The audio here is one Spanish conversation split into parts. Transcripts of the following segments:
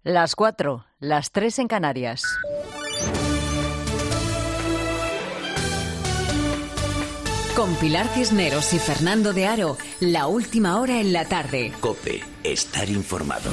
Las 4, las 3 en Canarias. Con Pilar Cisneros y Fernando de Aro, la última hora en la tarde. COPE, estar informado.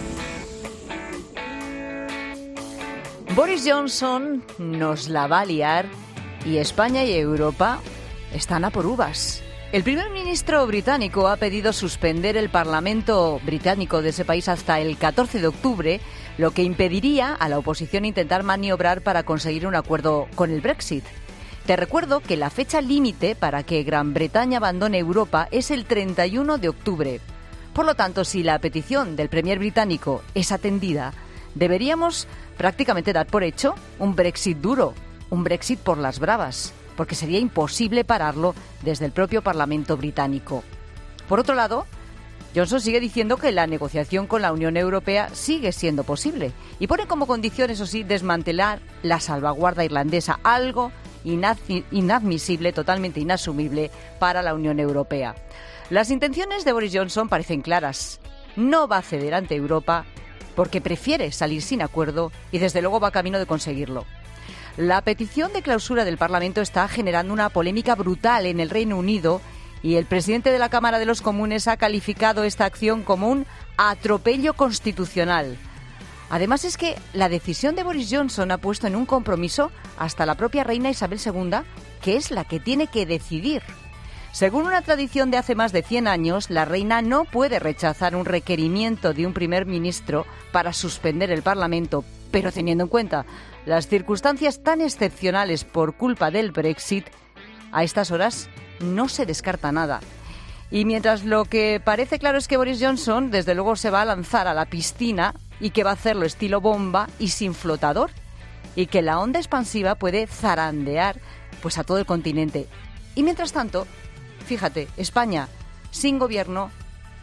Boris Johnson nos la va a liar y España y Europa están a por uvas. El primer ministro británico ha pedido suspender el Parlamento británico de ese país hasta el 14 de octubre, lo que impediría a la oposición intentar maniobrar para conseguir un acuerdo con el Brexit. Te recuerdo que la fecha límite para que Gran Bretaña abandone Europa es el 31 de octubre. Por lo tanto, si la petición del premier británico es atendida, deberíamos prácticamente dar por hecho un Brexit duro, un Brexit por las bravas, porque sería imposible pararlo desde el propio Parlamento británico. Por otro lado, Johnson sigue diciendo que la negociación con la Unión Europea sigue siendo posible y pone como condición, eso sí, desmantelar la salvaguarda irlandesa, algo inadmisible, totalmente inasumible para la Unión Europea. Las intenciones de Boris Johnson parecen claras. No va a ceder ante Europa porque prefiere salir sin acuerdo y desde luego va camino de conseguirlo. La petición de clausura del Parlamento está generando una polémica brutal en el Reino Unido y el presidente de la Cámara de los Comunes ha calificado esta acción como un atropello constitucional. Además es que la decisión de Boris Johnson ha puesto en un compromiso hasta la propia reina Isabel II, que es la que tiene que decidir. Según una tradición de hace más de 100 años, la reina no puede rechazar un requerimiento de un primer ministro para suspender el Parlamento, pero teniendo en cuenta las circunstancias tan excepcionales por culpa del Brexit, a estas horas no se descarta nada. Y mientras lo que parece claro es que Boris Johnson, desde luego, se va a lanzar a la piscina y que va a hacerlo estilo bomba y sin flotador, y que la onda expansiva puede zarandear pues a todo el continente. Y mientras tanto, fíjate, España sin gobierno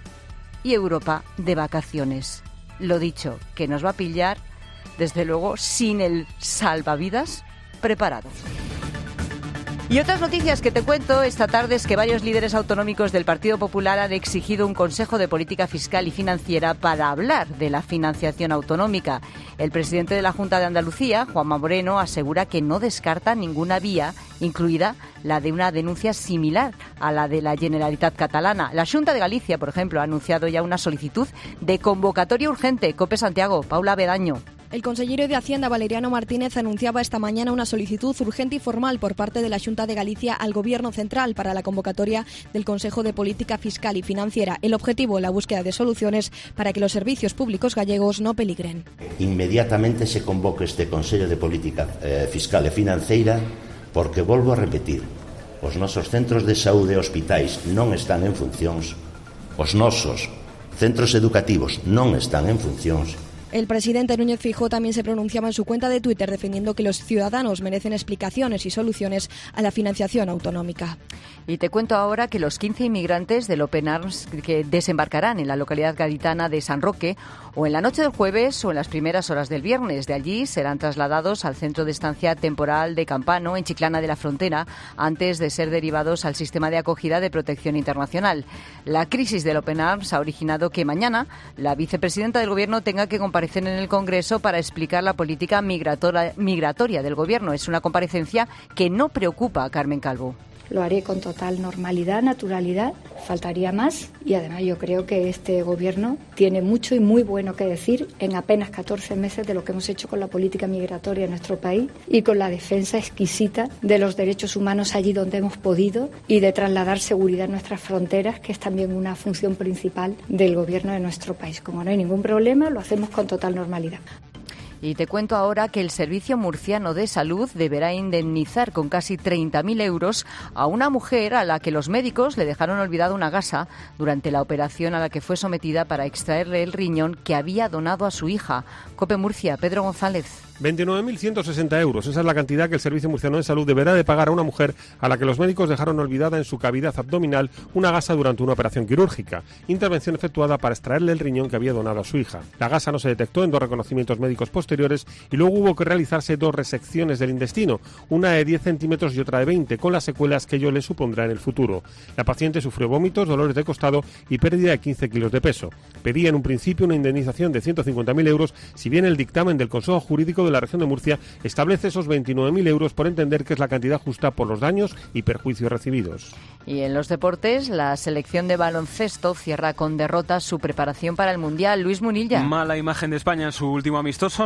y Europa de vacaciones. Lo dicho, que nos va a pillar, desde luego, sin el salvavidas preparado. Y otras noticias que te cuento esta tarde es que varios líderes autonómicos del Partido Popular han exigido un Consejo de Política Fiscal y Financiera para hablar de la financiación autonómica. El presidente de la Junta de Andalucía, Juanma Moreno, asegura que no descarta ninguna vía, incluida la de una denuncia similar a la de la Generalitat catalana. La Xunta de Galicia, por ejemplo, ha anunciado ya una solicitud de convocatoria urgente. COPE Santiago, Paula Bedaño. El consejero de Hacienda, Valeriano Martínez, anunciaba esta mañana una solicitud urgente y formal por parte de la Xunta de Galicia al Gobierno central para la convocatoria del Consejo de Política Fiscal y Financiera. El objetivo, la búsqueda de soluciones para que los servicios públicos gallegos no peligren. Inmediatamente se convoca este Consejo de Política Fiscal e Financeira porque, volvo a repetir, os nosos centros de saúde e hospitais non están en funcións, os nosos centros educativos non están en funcións. El presidente Núñez Feijóo también se pronunciaba en su cuenta de Twitter defendiendo que los ciudadanos merecen explicaciones y soluciones a la financiación autonómica. Y te cuento ahora que los 15 inmigrantes del Open Arms que desembarcarán en la localidad gaditana de San Roque o en la noche del jueves o en las primeras horas del viernes. De allí serán trasladados al centro de estancia temporal de Campano, en Chiclana de la Frontera, antes de ser derivados al sistema de acogida de protección internacional. La crisis del Open Arms ha originado que mañana la vicepresidenta del Gobierno tenga que comparecer en el Congreso para explicar la política migratoria del Gobierno. Es una comparecencia que no preocupa a Carmen Calvo. Lo haré con total normalidad, naturalidad, faltaría más, y además yo creo que este Gobierno tiene mucho y muy bueno que decir en apenas 14 meses de lo que hemos hecho con la política migratoria en nuestro país y con la defensa exquisita de los derechos humanos allí donde hemos podido y de trasladar seguridad a nuestras fronteras, que es también una función principal del Gobierno de nuestro país. Como no hay ningún problema, lo hacemos con total normalidad. Y te cuento ahora que el Servicio Murciano de Salud deberá indemnizar con casi 30.000 euros a una mujer a la que los médicos le dejaron olvidada una gasa durante la operación a la que fue sometida para extraerle el riñón que había donado a su hija. COPE Murcia, Pedro González. 29.160 euros. Esa es la cantidad que el Servicio Murciano de Salud deberá de pagar a una mujer a la que los médicos dejaron olvidada en su cavidad abdominal una gasa durante una operación quirúrgica, intervención efectuada para extraerle el riñón que había donado a su hija. La gasa no se detectó en 2 reconocimientos médicos posteriores y luego hubo que realizarse 2 resecciones del intestino, una de 10 centímetros y otra de 20, con las secuelas que ello le supondrá en el futuro. La paciente sufrió vómitos, dolores de costado y pérdida de 15 kilos de peso. Pedía en un principio una indemnización de 150.000 euros, si bien el dictamen del Consejo Jurídico de la Región de Murcia establece esos 29.000 euros por entender que es la cantidad justa por los daños y perjuicios recibidos. Y en los deportes, la selección de baloncesto cierra con derrota su preparación para el Mundial. Luis Munilla. Mala imagen de España en su último amistoso,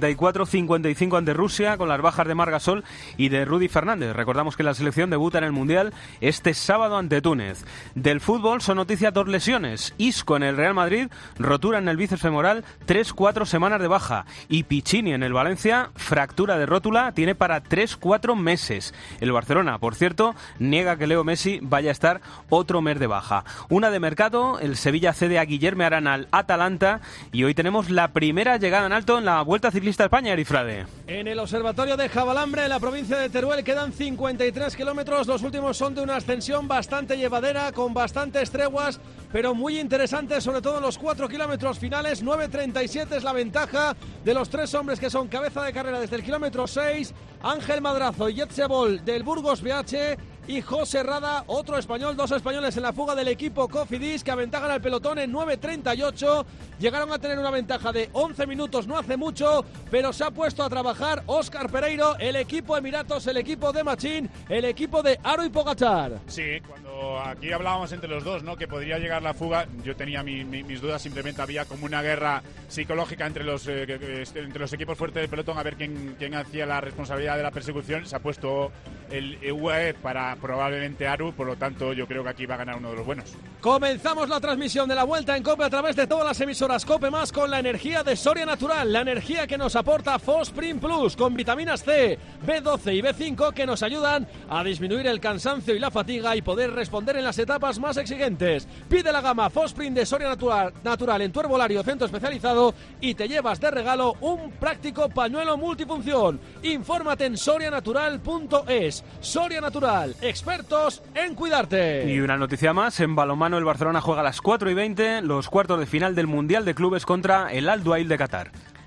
74-55 ante Rusia, con las bajas de Marc Gasol y de Rudy Fernández. Recordamos que la selección debuta en el Mundial este sábado ante Túnez. Del fútbol son noticias 2 lesiones. Isco en el Real Madrid, rotura en el bíceps femoral, 3-4 semanas de baja. Y Piccini en el Valencia, fractura de rótula, tiene para 3-4 meses. El Barcelona, por cierto, niega que Leo Messi vaya a estar otro mes de baja. Una de mercado, el Sevilla cede a Guillermo Arana al Atalanta y hoy tenemos la primera llegada en alto en la Vuelta Ciclista a España, Erifrade. En el observatorio de Jabalambre, en la provincia de Teruel, quedan 53 kilómetros. Los últimos son de una ascensión bastante llevadera, con bastantes treguas, pero muy interesante, sobre todo en los 4 kilómetros finales. 9.37 es la ventaja de los 3 hombres que son cabeza de carrera desde el kilómetro 6. Ángel Madrazo y Jetsebol del Burgos BH y José Rada, otro español, 2 españoles en la fuga del equipo Cofidis, que aventajan al pelotón en 9.38. Llegaron a tener una ventaja de 11 minutos no hace mucho, pero se ha puesto a trabajar Óscar Pereiro, el equipo Emiratos, el equipo de Machín, el equipo de Aro y Pogačar. Sí, cuando aquí hablábamos entre los dos, ¿no?, que podría llegar la fuga, yo tenía mis dudas. Simplemente había como una guerra psicológica entre los equipos fuertes del pelotón, a ver quién hacía la responsabilidad de la persecución. Se ha puesto el UAE para probablemente Aru, por lo tanto yo creo que aquí va a ganar uno de los buenos. Comenzamos la transmisión de la Vuelta en COPE a través de todas las emisoras COPE Más, con la energía de Soria Natural, la energía que nos aporta Fosprin Plus, con vitaminas C, B12 y B5 que nos ayudan a disminuir el cansancio y la fatiga y poder responder en las etapas más exigentes. Pide la gama Fosprin de Soria Natural en tu herbolario centro especializado y te llevas de regalo un práctico pañuelo multifunción. Infórmate en sorianatural.es. Soria Natural, expertos en cuidarte. Y una noticia más, en balonmano el Barcelona juega a las 4:20 los cuartos de final del Mundial de Clubes contra el Al Duhail de Qatar.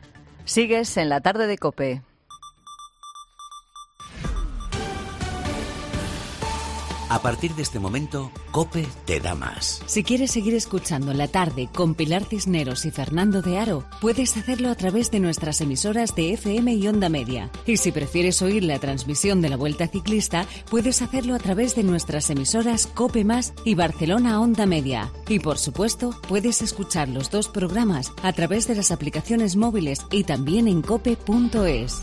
Sigues en la tarde de COPE. A partir de este momento, COPE te da más. Si quieres seguir escuchando La Tarde con Pilar Cisneros y Fernando de Aro, puedes hacerlo a través de nuestras emisoras de FM y Onda Media. Y si prefieres oír la transmisión de la Vuelta Ciclista, puedes hacerlo a través de nuestras emisoras COPE Más y Barcelona Onda Media. Y por supuesto, puedes escuchar los 2 programas a través de las aplicaciones móviles y también en cope.es.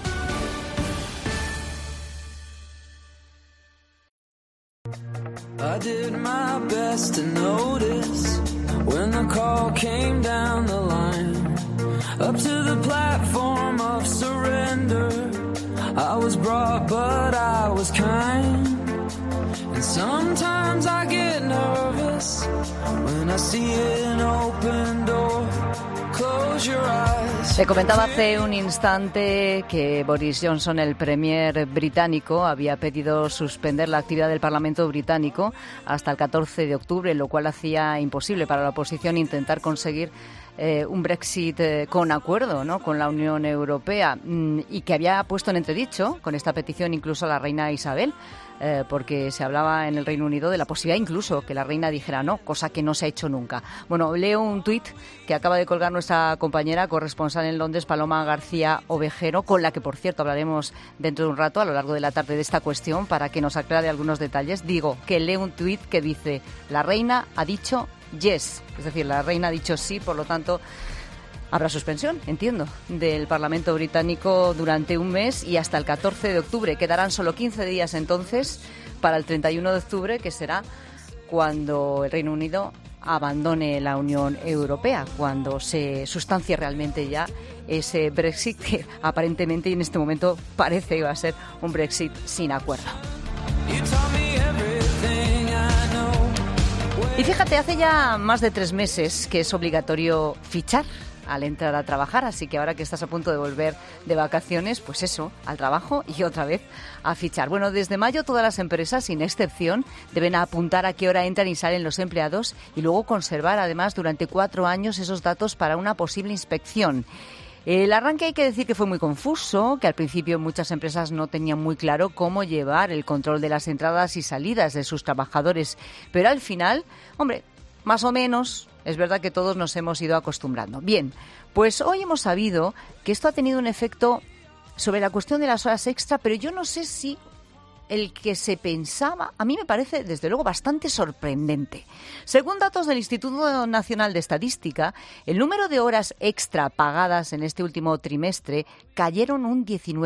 I did my best to notice when the call came down the line, up to the platform of surrender. I was brought, but I was kind. And sometimes I get nervous when I see an open door. Close your eyes. Te comentaba hace un instante que Boris Johnson, el premier británico, había pedido suspender la actividad del Parlamento británico hasta el 14 de octubre, lo cual hacía imposible para la oposición intentar conseguir un Brexit con acuerdo, ¿no?, con la Unión Europea, y que había puesto en entredicho con esta petición incluso a la reina Isabel, porque se hablaba en el Reino Unido de la posibilidad incluso que la reina dijera no, cosa que no se ha hecho nunca. Bueno, leo un tuit que acaba de colgar nuestra compañera corresponsal en Londres, Paloma García Ovejero, con la que, por cierto, hablaremos dentro de un rato a lo largo de la tarde de esta cuestión para que nos aclare algunos detalles. Digo que lee un tuit que dice: la reina ha dicho yes, es decir, la reina ha dicho sí, por lo tanto habrá suspensión, entiendo, del Parlamento británico durante un mes y hasta el 14 de octubre. Quedarán solo 15 días entonces para el 31 de octubre, que será cuando el Reino Unido abandone la Unión Europea, cuando se sustancie realmente ya ese Brexit que aparentemente en este momento parece que va a ser un Brexit sin acuerdo. Y fíjate, hace ya más de 3 meses que es obligatorio fichar al entrar a trabajar, así que ahora que estás a punto de volver de vacaciones, pues eso, al trabajo y otra vez a fichar. Bueno, desde mayo todas las empresas, sin excepción, deben apuntar a qué hora entran y salen los empleados y luego conservar además durante 4 años esos datos para una posible inspección. El arranque hay que decir que fue muy confuso, que al principio muchas empresas no tenían muy claro cómo llevar el control de las entradas y salidas de sus trabajadores, pero al final, hombre, más o menos, es verdad que todos nos hemos ido acostumbrando. Bien, pues hoy hemos sabido que esto ha tenido un efecto sobre la cuestión de las horas extra, pero yo no sé si el que se pensaba, a mí me parece desde luego bastante sorprendente. Según datos del Instituto Nacional de Estadística, el número de horas extra pagadas en este último trimestre cayeron un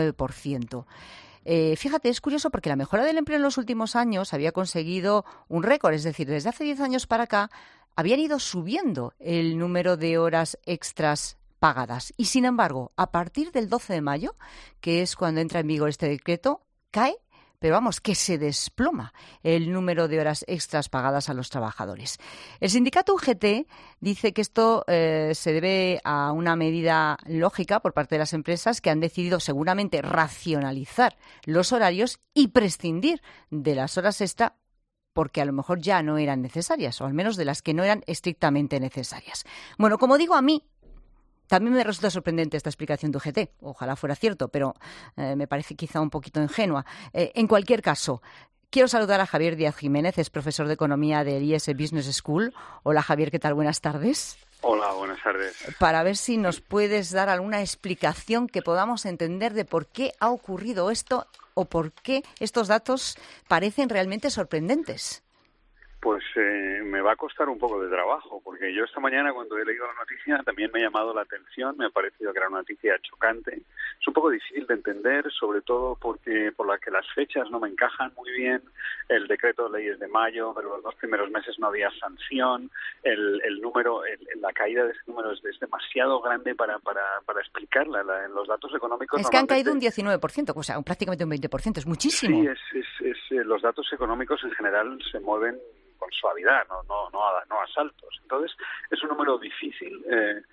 19%. Fíjate, es curioso porque la mejora del empleo en los últimos años había conseguido un récord, es decir, desde hace 10 años para acá habían ido subiendo el número de horas extras pagadas. Y sin embargo, a partir del 12 de mayo, que es cuando entra en vigor este decreto, cae, pero vamos, que se desploma el número de horas extras pagadas a los trabajadores. El sindicato UGT dice que esto se debe a una medida lógica por parte de las empresas que han decidido seguramente racionalizar los horarios y prescindir de las horas extra porque a lo mejor ya no eran necesarias, o al menos de las que no eran estrictamente necesarias. Bueno, como digo, a mí también me resulta sorprendente esta explicación de UGT. Ojalá fuera cierto, pero me parece quizá un poquito ingenua. En cualquier caso, quiero saludar a Javier Díaz Jiménez, es profesor de Economía del IES Business School. Hola, Javier, ¿qué tal? Buenas tardes. Hola, buenas tardes. Para ver si nos puedes dar alguna explicación que podamos entender de por qué ha ocurrido esto o por qué estos datos parecen realmente sorprendentes. Pues me va a costar un poco de trabajo, porque yo esta mañana cuando he leído la noticia también me ha llamado la atención, me ha parecido que era una noticia chocante. Es un poco difícil de entender, sobre todo porque por la que las fechas no me encajan muy bien. El decreto de ley es de mayo, pero los 2 primeros meses no había sanción. El número, la caída de ese número es demasiado grande para explicarla. En los datos económicos es que han caído un 19%, o sea, prácticamente un 20%, es muchísimo. Sí, los datos económicos en general se mueven con suavidad, no a saltos. Entonces es un número difícil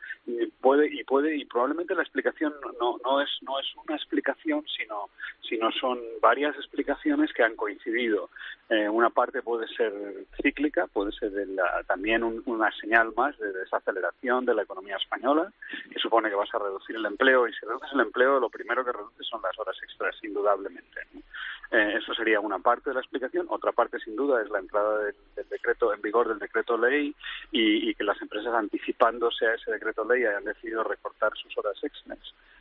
y probablemente la explicación no es una explicación, sino son varias explicaciones que han coincidido. Una parte puede ser cíclica, puede ser también una señal más de desaceleración de la economía española, que supone que vas a reducir el empleo, y si reduces el empleo lo primero que reduces son las horas extras, indudablemente, ¿no? Eso sería una parte de la explicación. Otra parte, sin duda, es la entrada del decreto en vigor del decreto ley y que las empresas, anticipándose a ese decreto ley, hayan decidido recortar sus horas extras.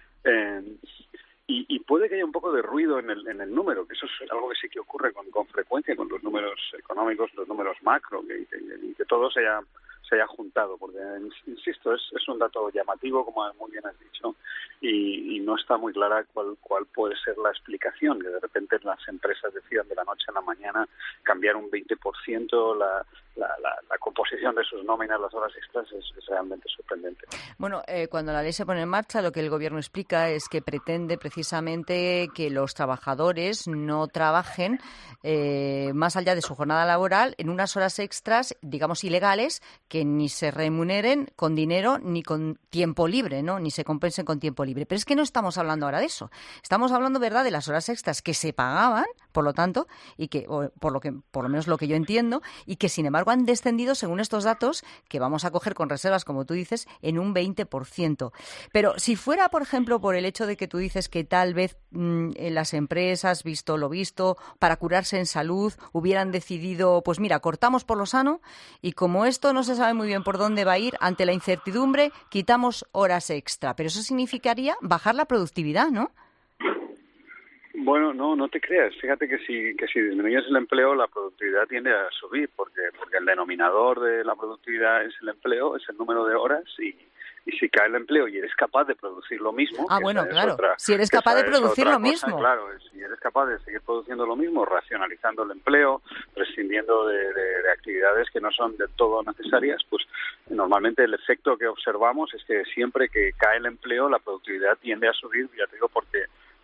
Y puede que haya un poco de ruido en el número, que eso es algo que sí que ocurre con frecuencia con los números económicos, los números macro, que todo se haya juntado, porque, insisto, es un dato llamativo, como muy bien has dicho, y no está muy clara cuál puede ser la explicación, que de repente las empresas decidan de la noche a la mañana cambiar un 20% la composición de sus nóminas, las horas extras, es realmente sorprendente. Bueno, cuando la ley se pone en marcha, lo que el Gobierno explica es que pretende precisamente que los trabajadores no trabajen más allá de su jornada laboral en unas horas extras, digamos, ilegales, que ni se remuneren con dinero ni con tiempo libre, ¿no? Ni se compensen con tiempo libre. Pero es que no estamos hablando ahora de eso. Estamos hablando, ¿verdad?, de las horas extras que se pagaban, por lo tanto, y que por lo menos lo que yo entiendo, y que sin embargo han descendido, según estos datos, que vamos a coger con reservas, como tú dices, en un 20%. Pero si fuera, por ejemplo, por el hecho de que tú dices que tal vez en las empresas, visto lo visto, para curarse en salud, hubieran decidido, pues mira, cortamos por lo sano, y como esto no se sabe muy bien por dónde va a ir, ante la incertidumbre, quitamos horas extra. Pero eso significaría bajar la productividad, ¿no? Bueno, no te creas. Fíjate que si disminuyes el empleo, la productividad tiende a subir, porque el denominador de la productividad es el empleo, es el número de horas, y si cae el empleo y eres capaz de producir lo mismo... bueno, claro, si eres capaz de producir lo mismo. Claro, si eres capaz de seguir produciendo lo mismo, racionalizando el empleo, prescindiendo de actividades que no son del todo necesarias, pues normalmente el efecto que observamos es que siempre que cae el empleo, la productividad tiende a subir, ya te digo, porque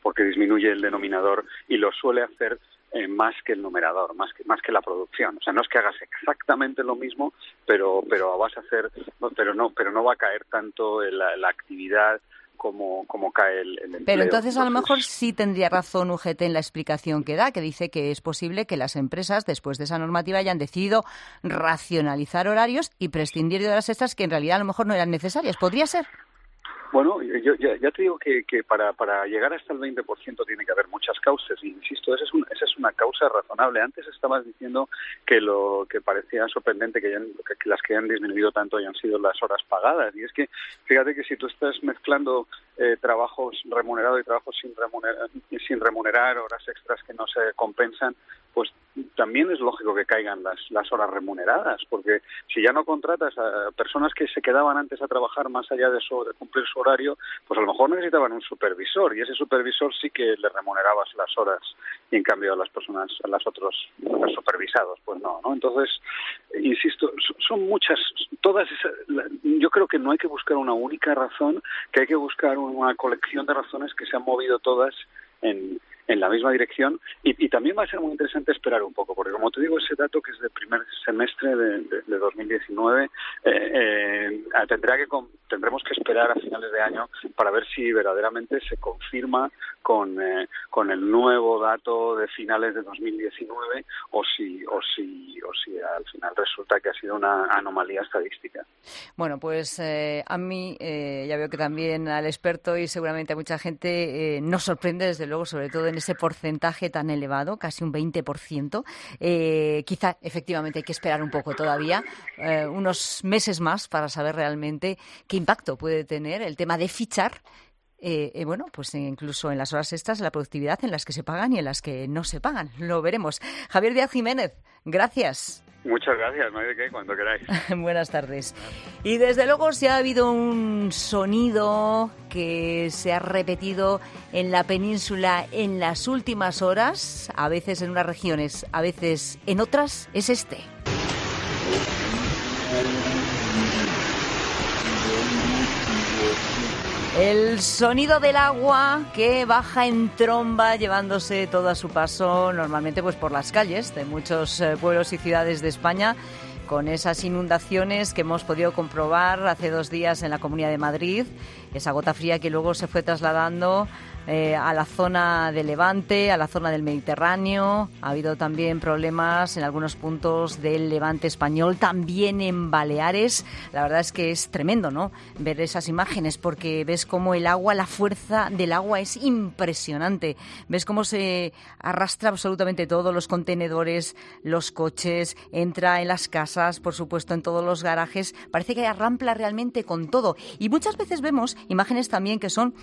porque disminuye el denominador y lo suele hacer más que el numerador, más que la producción. O sea, no es que hagas exactamente lo mismo, pero vas a hacer, pero no va a caer tanto la actividad como cae el empleo. Pero entonces a lo mejor sí tendría razón UGT en la explicación que da, que dice que es posible que las empresas, después de esa normativa, hayan decidido racionalizar horarios y prescindir de horas extras que en realidad a lo mejor no eran necesarias. ¿Podría ser? Bueno, yo ya te digo que para llegar hasta el 20% tiene que haber muchas causas, y insisto, esa es una causa razonable. Antes estabas diciendo que lo que parecía sorprendente que las que han disminuido tanto hayan sido las horas pagadas, y es que fíjate que si tú estás mezclando trabajos remunerados y trabajos sin remunerar, horas extras que no se compensan, pues también es lógico que caigan las horas remuneradas, porque si ya no contratas a personas que se quedaban antes a trabajar más allá de cumplir su horario, pues a lo mejor necesitaban un supervisor, y ese supervisor sí que le remunerabas las horas, y en cambio a los supervisados, pues no. Entonces, insisto, son muchas, todas esas, yo creo que no hay que buscar una única razón, que hay que buscar una colección de razones que se han movido todas en la misma dirección, y también va a ser muy interesante esperar un poco, porque como te digo, ese dato que es del primer semestre de 2019, tendremos que esperar a finales de año para ver si verdaderamente se confirma con el nuevo dato de finales de 2019 o si al final resulta que ha sido una anomalía estadística. Bueno, pues a mí ya veo que también al experto y seguramente a mucha gente nos sorprende, desde luego, sobre todo en ese porcentaje tan elevado, casi un 20%. Quizá efectivamente hay que esperar un poco todavía, unos meses más, para saber realmente qué impacto puede tener el tema de fichar. Bueno, pues incluso en las horas extras, la productividad en las que se pagan y en las que no se pagan. Lo veremos. Javier Díaz Jiménez, gracias. Muchas gracias, no hay de qué, cuando queráis. Buenas tardes. Y desde luego, si ha habido un sonido que se ha repetido en la península en las últimas horas, a veces en unas regiones, a veces en otras, es este. El sonido del agua que baja en tromba llevándose todo a su paso, normalmente pues por las calles de muchos pueblos y ciudades de España, con esas inundaciones que hemos podido comprobar hace 2 días en la Comunidad de Madrid, esa gota fría que luego se fue trasladando a la zona de Levante, a la zona del Mediterráneo. Ha habido también problemas en algunos puntos del Levante español, también en Baleares. La verdad es que es tremendo, ¿no?, ver esas imágenes, porque ves cómo el agua, la fuerza del agua es impresionante. Ves cómo se arrastra absolutamente todo, los contenedores, los coches, entra en las casas, por supuesto en todos los garajes. Parece que arrampla realmente con todo. Y muchas veces vemos imágenes también que son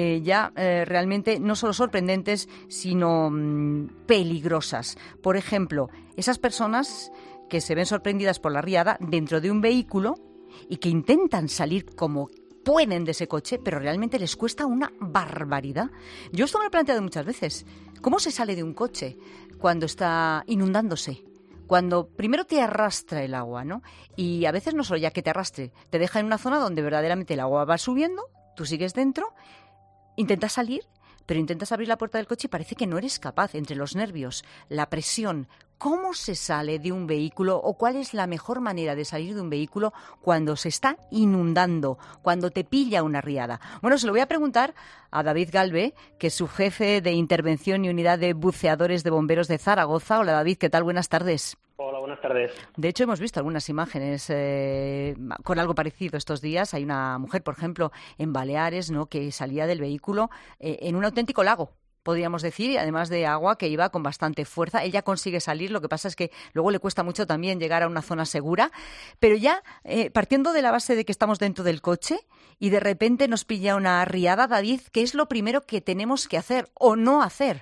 realmente no solo sorprendentes, sino peligrosas. Por ejemplo, esas personas que se ven sorprendidas por la riada dentro de un vehículo y que intentan salir como pueden de ese coche, pero realmente les cuesta una barbaridad. Yo esto me lo he planteado muchas veces. ¿Cómo se sale de un coche cuando está inundándose? Cuando primero te arrastra el agua, ¿no? Y a veces no solo ya que te arrastre, te deja en una zona donde verdaderamente el agua va subiendo, tú sigues dentro, intentas salir, pero intentas abrir la puerta del coche y parece que no eres capaz, entre los nervios, la presión. ¿Cómo se sale de un vehículo o cuál es la mejor manera de salir de un vehículo cuando se está inundando, cuando te pilla una riada? Bueno, se lo voy a preguntar a David Galve, que es su jefe de intervención y unidad de buceadores de bomberos de Zaragoza. Hola David, ¿qué tal? Buenas tardes. Hola, buenas tardes. De hecho, hemos visto algunas imágenes con algo parecido estos días. Hay una mujer, por ejemplo, en Baleares, ¿no?, que salía del vehículo en un auténtico lago, podríamos decir, y además de agua que iba con bastante fuerza. Ella consigue salir, lo que pasa es que luego le cuesta mucho también llegar a una zona segura. Pero ya partiendo de la base de que estamos dentro del coche y de repente nos pilla una riada, David, ¿qué es lo primero que tenemos que hacer o no hacer?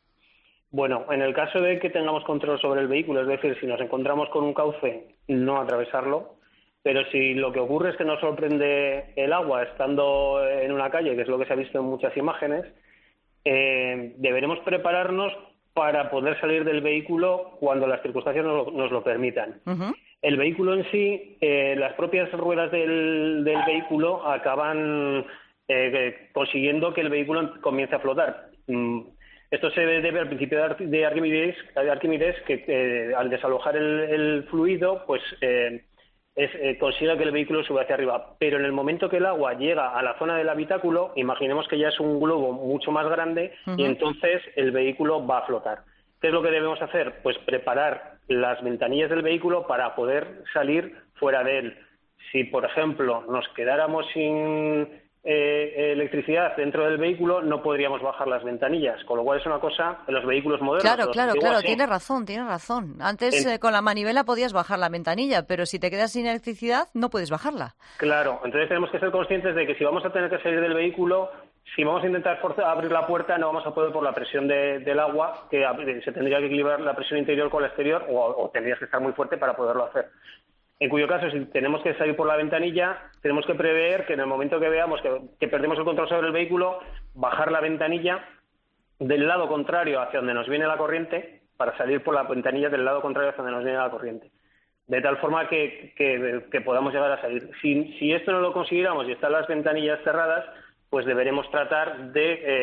Bueno, en el caso de que tengamos control sobre el vehículo, es decir, si nos encontramos con un cauce, no atravesarlo, pero si lo que ocurre es que nos sorprende el agua estando en una calle, que es lo que se ha visto en muchas imágenes, deberemos prepararnos para poder salir del vehículo cuando las circunstancias nos lo permitan. Uh-huh. El vehículo en sí, las propias ruedas del vehículo acaban consiguiendo que el vehículo comience a flotar. Esto se debe al principio de Arquímedes, que al desalojar el fluido, pues consiga que el vehículo suba hacia arriba. Pero en el momento que el agua llega a la zona del habitáculo, imaginemos que ya es un globo mucho más grande y entonces el vehículo va a flotar. ¿Qué es lo que debemos hacer? Pues preparar las ventanillas del vehículo para poder salir fuera de él. Si, por ejemplo, nos quedáramos sin electricidad dentro del vehículo, no podríamos bajar las ventanillas, con lo cual es una cosa en los vehículos modernos. Claro, tienes razón. Antes con la manivela podías bajar la ventanilla, pero si te quedas sin electricidad no puedes bajarla. Claro, entonces tenemos que ser conscientes de que si vamos a tener que salir del vehículo, si vamos a intentar abrir la puerta, no vamos a poder por la presión del agua, que se tendría que equilibrar la presión interior con la exterior, o tendrías que estar muy fuerte para poderlo hacer. En cuyo caso, si tenemos que salir por la ventanilla, tenemos que prever que en el momento que veamos que perdemos el control sobre el vehículo, bajar la ventanilla del lado contrario hacia donde nos viene la corriente, para salir por la ventanilla del lado contrario hacia donde nos viene la corriente. De tal forma que podamos llegar a salir. Si esto no lo consiguiéramos y están las ventanillas cerradas, pues deberemos tratar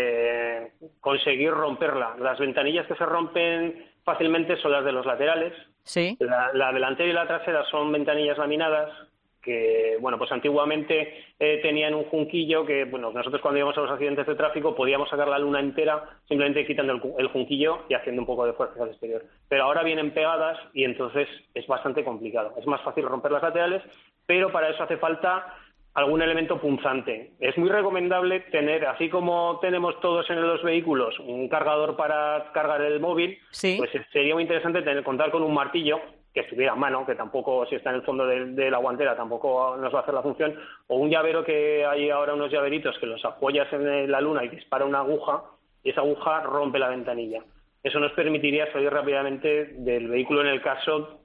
de conseguir romperla. Las ventanillas que se rompen fácilmente son las de los laterales. Sí. La delantera y la trasera son ventanillas laminadas que, bueno, pues antiguamente tenían un junquillo que, bueno, nosotros cuando íbamos a los accidentes de tráfico podíamos sacar la luna entera simplemente quitando el junquillo y haciendo un poco de fuerza al exterior. Pero ahora vienen pegadas y entonces es bastante complicado. Es más fácil romper las laterales, pero para eso hace falta algún elemento punzante. Es muy recomendable tener, así como tenemos todos en los vehículos, un cargador para cargar el móvil, pues sería muy interesante contar con un martillo que estuviera a mano, que tampoco, si está en el fondo de la guantera, tampoco nos va a hacer la función, o un llavero, que hay ahora unos llaveritos que los apoyas en la luna y dispara una aguja, y esa aguja rompe la ventanilla. Eso nos permitiría salir rápidamente del vehículo en el caso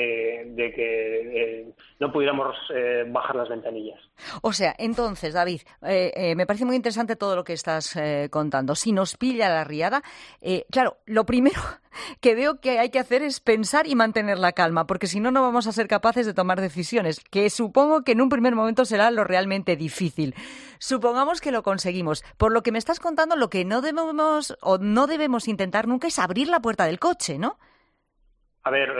de que no pudiéramos bajar las ventanillas. O sea, entonces, David, me parece muy interesante todo lo que estás contando. Si nos pilla la riada, claro, lo primero que veo que hay que hacer es pensar y mantener la calma, porque si no, no vamos a ser capaces de tomar decisiones, que supongo que en un primer momento será lo realmente difícil. Supongamos que lo conseguimos. Por lo que me estás contando, lo que no debemos intentar nunca es abrir la puerta del coche, ¿no? A ver,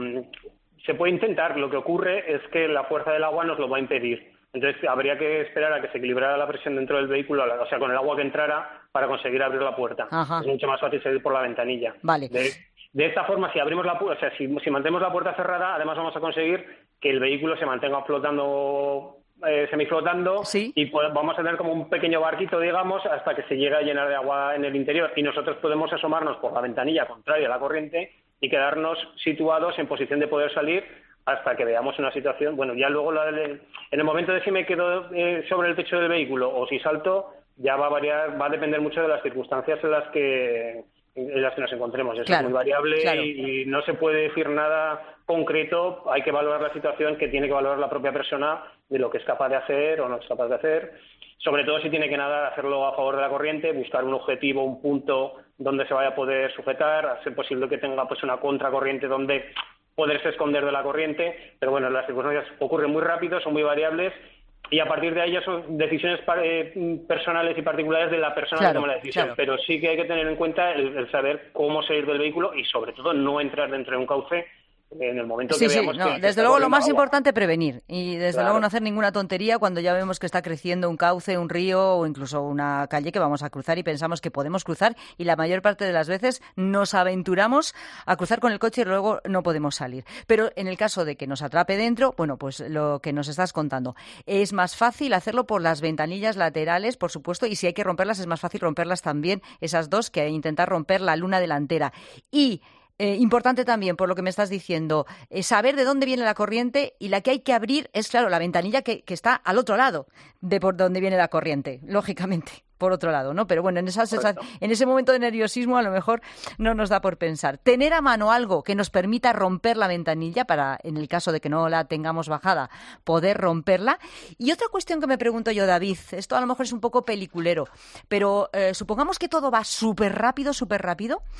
se puede intentar. Lo que ocurre es que la fuerza del agua nos lo va a impedir. Entonces habría que esperar a que se equilibrara la presión dentro del vehículo, o sea, con el agua que entrara, para conseguir abrir la puerta. Ajá. Es mucho más fácil salir por la ventanilla. Vale. De esta forma, si abrimos la puerta, o sea, si mantenemos la puerta cerrada, además vamos a conseguir que el vehículo se mantenga flotando, semiflotando, y vamos a tener como un pequeño barquito, digamos, hasta que se llegue a llenar de agua en el interior, y nosotros podemos asomarnos por la ventanilla contraria a la corriente y quedarnos situados en posición de poder salir hasta que veamos una situación. Bueno, ya luego en el momento de si me quedo sobre el techo del vehículo o si salto, ya va a variar, va a depender mucho de las circunstancias en las que nos encontremos. Eso es muy variable, y no se puede decir nada concreto. Hay que valorar la situación, que tiene que valorar la propia persona, de lo que es capaz de hacer o no es capaz de hacer. Sobre todo si tiene que nadar, hacerlo a favor de la corriente, buscar un objetivo, un punto donde se vaya a poder sujetar, a ser posible que tenga pues una contracorriente donde poderse esconder de la corriente. Pero bueno, las circunstancias ocurren muy rápido, son muy variables, y a partir de ahí ya son decisiones personales y particulares de la persona que toma la decisión. Claro. Pero sí que hay que tener en cuenta el saber cómo salir del vehículo y sobre todo no entrar dentro de un cauce en el momento que veamos que desde luego lo más importante, prevenir, y desde luego no hacer ninguna tontería cuando ya vemos que está creciendo un cauce, un río o incluso una calle que vamos a cruzar y pensamos que podemos cruzar, y la mayor parte de las veces nos aventuramos a cruzar con el coche y luego no podemos salir. Pero en el caso de que nos atrape dentro, bueno, pues lo que nos estás contando, es más fácil hacerlo por las ventanillas laterales, por supuesto, y si hay que romperlas es más fácil romperlas también, esas dos, que intentar romper la luna delantera. Y importante también, por lo que me estás diciendo, saber de dónde viene la corriente, y la que hay que abrir es, claro, la ventanilla que está al otro lado de por donde viene la corriente, lógicamente, por otro lado, ¿no? Pero bueno, en ese momento de nerviosismo a lo mejor no nos da por pensar. Tener a mano algo que nos permita romper la ventanilla para, en el caso de que no la tengamos bajada, poder romperla. Y otra cuestión que me pregunto yo, David, esto a lo mejor es un poco peliculero, pero supongamos que todo va súper rápido,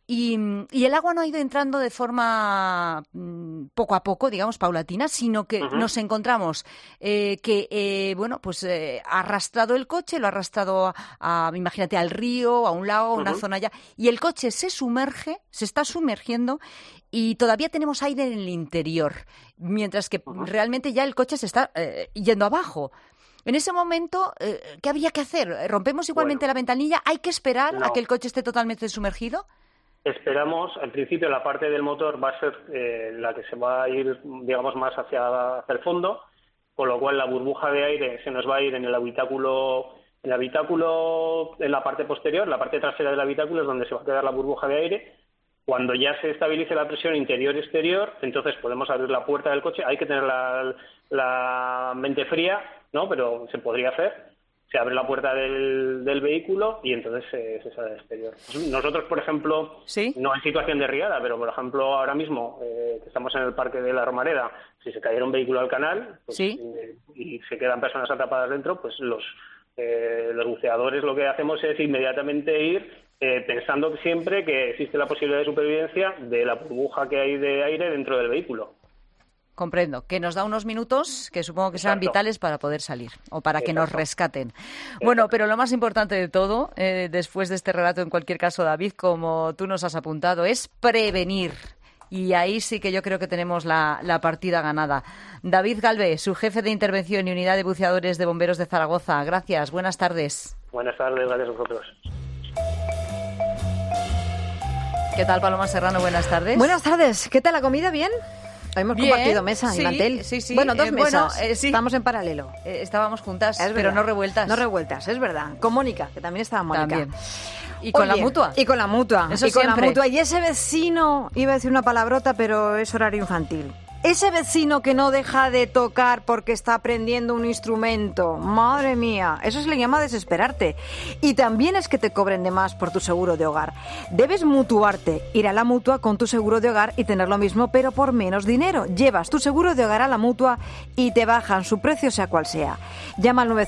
Y el agua no ha ido entrando de forma poco a poco, digamos, paulatina, sino que nos encontramos ha arrastrado el coche, lo ha arrastrado imagínate, al río, a un lago, a una zona ya, y el coche se está sumergiendo y todavía tenemos aire en el interior, mientras que realmente ya el coche se está yendo abajo. En ese momento, ¿qué había que hacer? ¿Rompemos igualmente la ventanilla? ¿Hay que esperar a que el coche esté totalmente sumergido? Esperamos, en principio la parte del motor va a ser la que se va a ir, digamos, más hacia el fondo, con lo cual la burbuja de aire se nos va a ir en el habitáculo, en la parte posterior, la parte trasera del habitáculo es donde se va a quedar la burbuja de aire. Cuando ya se estabilice la presión interior-exterior, entonces podemos abrir la puerta del coche. Hay que tener la mente fría, ¿no? Pero se podría hacer. Se abre la puerta del vehículo y entonces se sale al exterior. Nosotros, por ejemplo, no en situación de riada, pero por ejemplo ahora mismo que estamos en el Parque de la Romareda, si se cayera un vehículo al canal y se quedan personas atrapadas dentro, pues los buceadores lo que hacemos es inmediatamente ir pensando siempre que existe la posibilidad de supervivencia de la burbuja que hay de aire dentro del vehículo. Comprendo, que nos da unos minutos que supongo que serán vitales para poder salir o para que nos rescaten. Bueno, pero lo más importante de todo, después de este relato, en cualquier caso, David, como tú nos has apuntado, es prevenir. Y ahí sí que yo creo que tenemos la partida ganada. David Galve, su jefe de intervención y unidad de buceadores de bomberos de Zaragoza. Gracias, buenas tardes. Buenas tardes, gracias a vosotros. ¿Qué tal, Paloma Serrano? Buenas tardes. Buenas tardes. ¿Qué tal la comida? ¿Bien? Hemos compartido mesa y mantel. Sí. Bueno, dos mesas. Estamos en paralelo. Estábamos juntas, pero verdad. No revueltas. No revueltas, es verdad. Con Mónica, que también estaba Mónica. También. Y con la mutua. Y con la mutua. Eso y con siempre. La mutua. Y ese vecino, iba a decir una palabrota, pero es horario infantil. Ese vecino que no deja de tocar porque está aprendiendo un instrumento. Madre mía, eso se le llama desesperarte. Y también es que te cobren de más por tu seguro de hogar. Debes mutuarte, ir a la mutua con tu seguro de hogar y tener lo mismo, pero por menos dinero. Llevas tu seguro de hogar a la mutua y te bajan su precio, sea cual sea. Llama al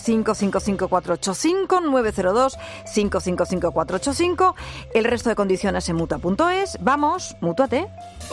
902-555-485, 902-555-485. El resto de condiciones en mutua.es. Vamos, mútuate.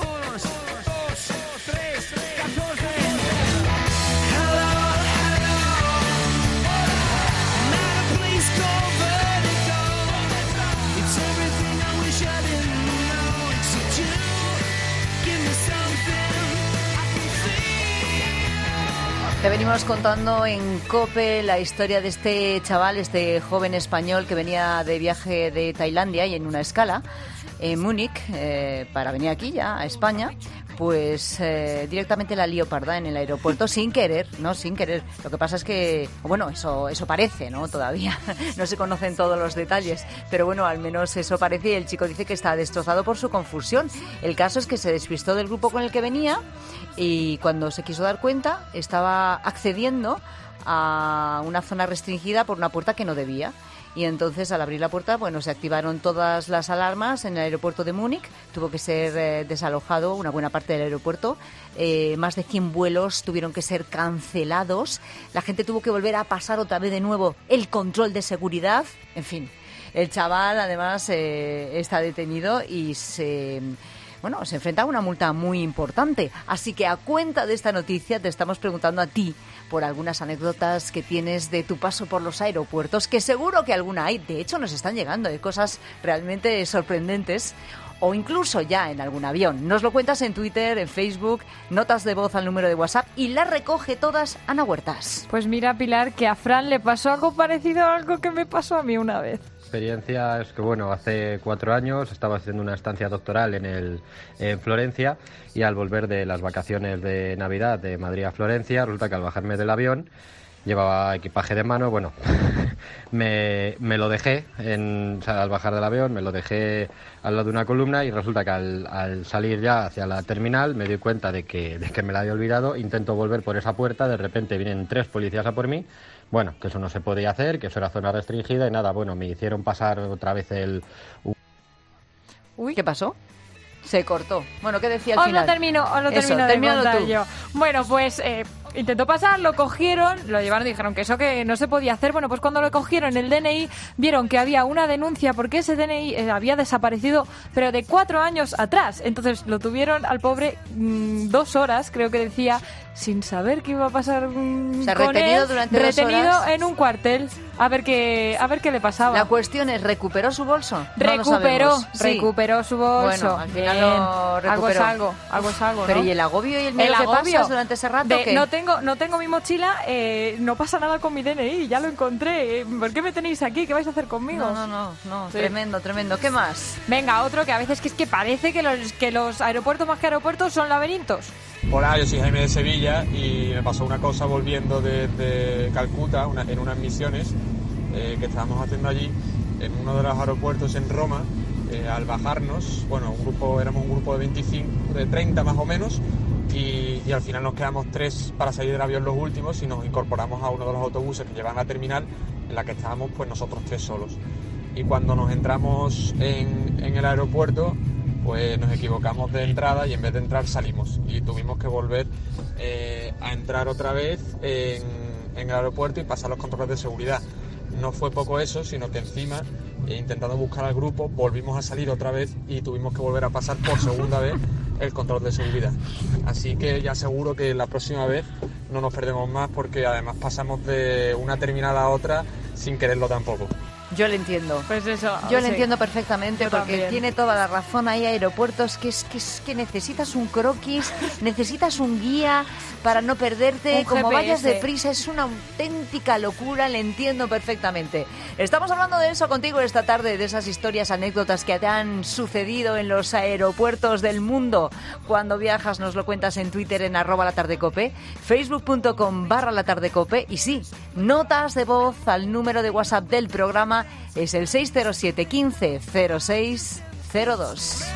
Te venimos contando en COPE la historia de este chaval, este joven español que venía de viaje de Tailandia y en una escala en Múnich para venir aquí ya a España, pues directamente la lió parda en el aeropuerto sin querer. Lo que pasa es que, bueno, eso parece, ¿no? Todavía no se conocen todos los detalles, pero bueno, al menos eso parece y el chico dice que está destrozado por su confusión. El caso es que se despistó del grupo con el que venía y cuando se quiso dar cuenta estaba accediendo a una zona restringida por una puerta que no debía. Y entonces, al abrir la puerta, bueno, se activaron todas las alarmas en el aeropuerto de Múnich. Tuvo que ser desalojado una buena parte del aeropuerto. Más de 100 vuelos tuvieron que ser cancelados. La gente tuvo que volver a pasar otra vez de nuevo el control de seguridad. En fin, el chaval, además, está detenido y se enfrenta a una multa muy importante. Así que a cuenta de esta noticia te estamos preguntando a ti por algunas anécdotas que tienes de tu paso por los aeropuertos, que seguro que alguna hay. De hecho, nos están llegando de cosas realmente sorprendentes, o incluso ya en algún avión. Nos lo cuentas en Twitter, en Facebook, notas de voz al número de WhatsApp y las recoge todas Ana Huertas. Pues mira, Pilar, que a Fran le pasó algo parecido a algo que me pasó a mí una vez. Experiencia es que, bueno, hace 4 años estaba haciendo una estancia doctoral en Florencia y al volver de las vacaciones de Navidad de Madrid a Florencia, resulta que al bajarme del avión llevaba equipaje de mano, bueno, me lo dejé, al bajar del avión me lo dejé al lado de una columna y resulta que al salir ya hacia la terminal me di cuenta de que me la había olvidado, intento volver por esa puerta, de repente vienen 3 policías a por mí. Bueno, que eso no se podía hacer, que eso era zona restringida y nada, bueno, me hicieron pasar otra vez Uy, ¿qué pasó? Se cortó. Bueno, ¿qué decía al final? Os lo termino de contar yo. Bueno, pues intentó pasar, lo cogieron, lo llevaron y dijeron que eso que no se podía hacer. Bueno, pues cuando lo cogieron el DNI, vieron que había una denuncia porque ese DNI había desaparecido, pero de 4 años atrás. Entonces lo tuvieron al pobre 2 horas, creo que decía, sin saber qué iba a pasar con retenido él, durante 2 horas. retenido en un cuartel, a ver qué le pasaba. La cuestión es, ¿recuperó su bolso? Recuperó Sí. su bolso. Bueno, al final lo recuperó. Algo es algo, ¿no? Pero ¿y el agobio y el miedo que pasas durante ese rato? ¿Qué? No tengo mi mochila, no pasa nada con mi DNI, ya lo encontré. ¿Por qué me tenéis aquí? ¿Qué vais a hacer conmigo? No, Sí. Tremendo. ¿Qué más? Venga, otro que a veces que parece que los aeropuertos más que aeropuertos son laberintos. Hola, yo soy Jaime de Sevilla y me pasó una cosa volviendo de Calcuta, en unas misiones que estábamos haciendo allí, en uno de los aeropuertos en Roma. Al bajarnos, éramos un grupo de 25, de 30 más o menos, y al final nos quedamos 3 para salir del avión los últimos y nos incorporamos a uno de los autobuses que llevan a la terminal, en la que estábamos pues nosotros 3 solos. Y cuando nos entramos en el aeropuerto, pues nos equivocamos de entrada y en vez de entrar salimos y tuvimos que volver a entrar otra vez en el aeropuerto y pasar los controles de seguridad. No fue poco eso, sino que encima, intentando buscar al grupo, volvimos a salir otra vez y tuvimos que volver a pasar por segunda vez el control de seguridad. Así que ya seguro que la próxima vez no nos perdemos más, porque además pasamos de una terminal a otra sin quererlo tampoco. Yo le entiendo. Pues eso. Yo le entiendo perfectamente, porque también. tiene toda la razón. Hay aeropuertos que necesitas un croquis, necesitas un guía para no perderte. Un Como GPS. vayas deprisa, es una auténtica locura. Le entiendo perfectamente. Estamos hablando de eso contigo esta tarde, de esas historias, anécdotas que te han sucedido en los aeropuertos del mundo. Cuando viajas nos lo cuentas en Twitter en @latardecope, facebook.com/latardecope, y sí, notas de voz al número de WhatsApp del programa. Es el 607 15 06 02.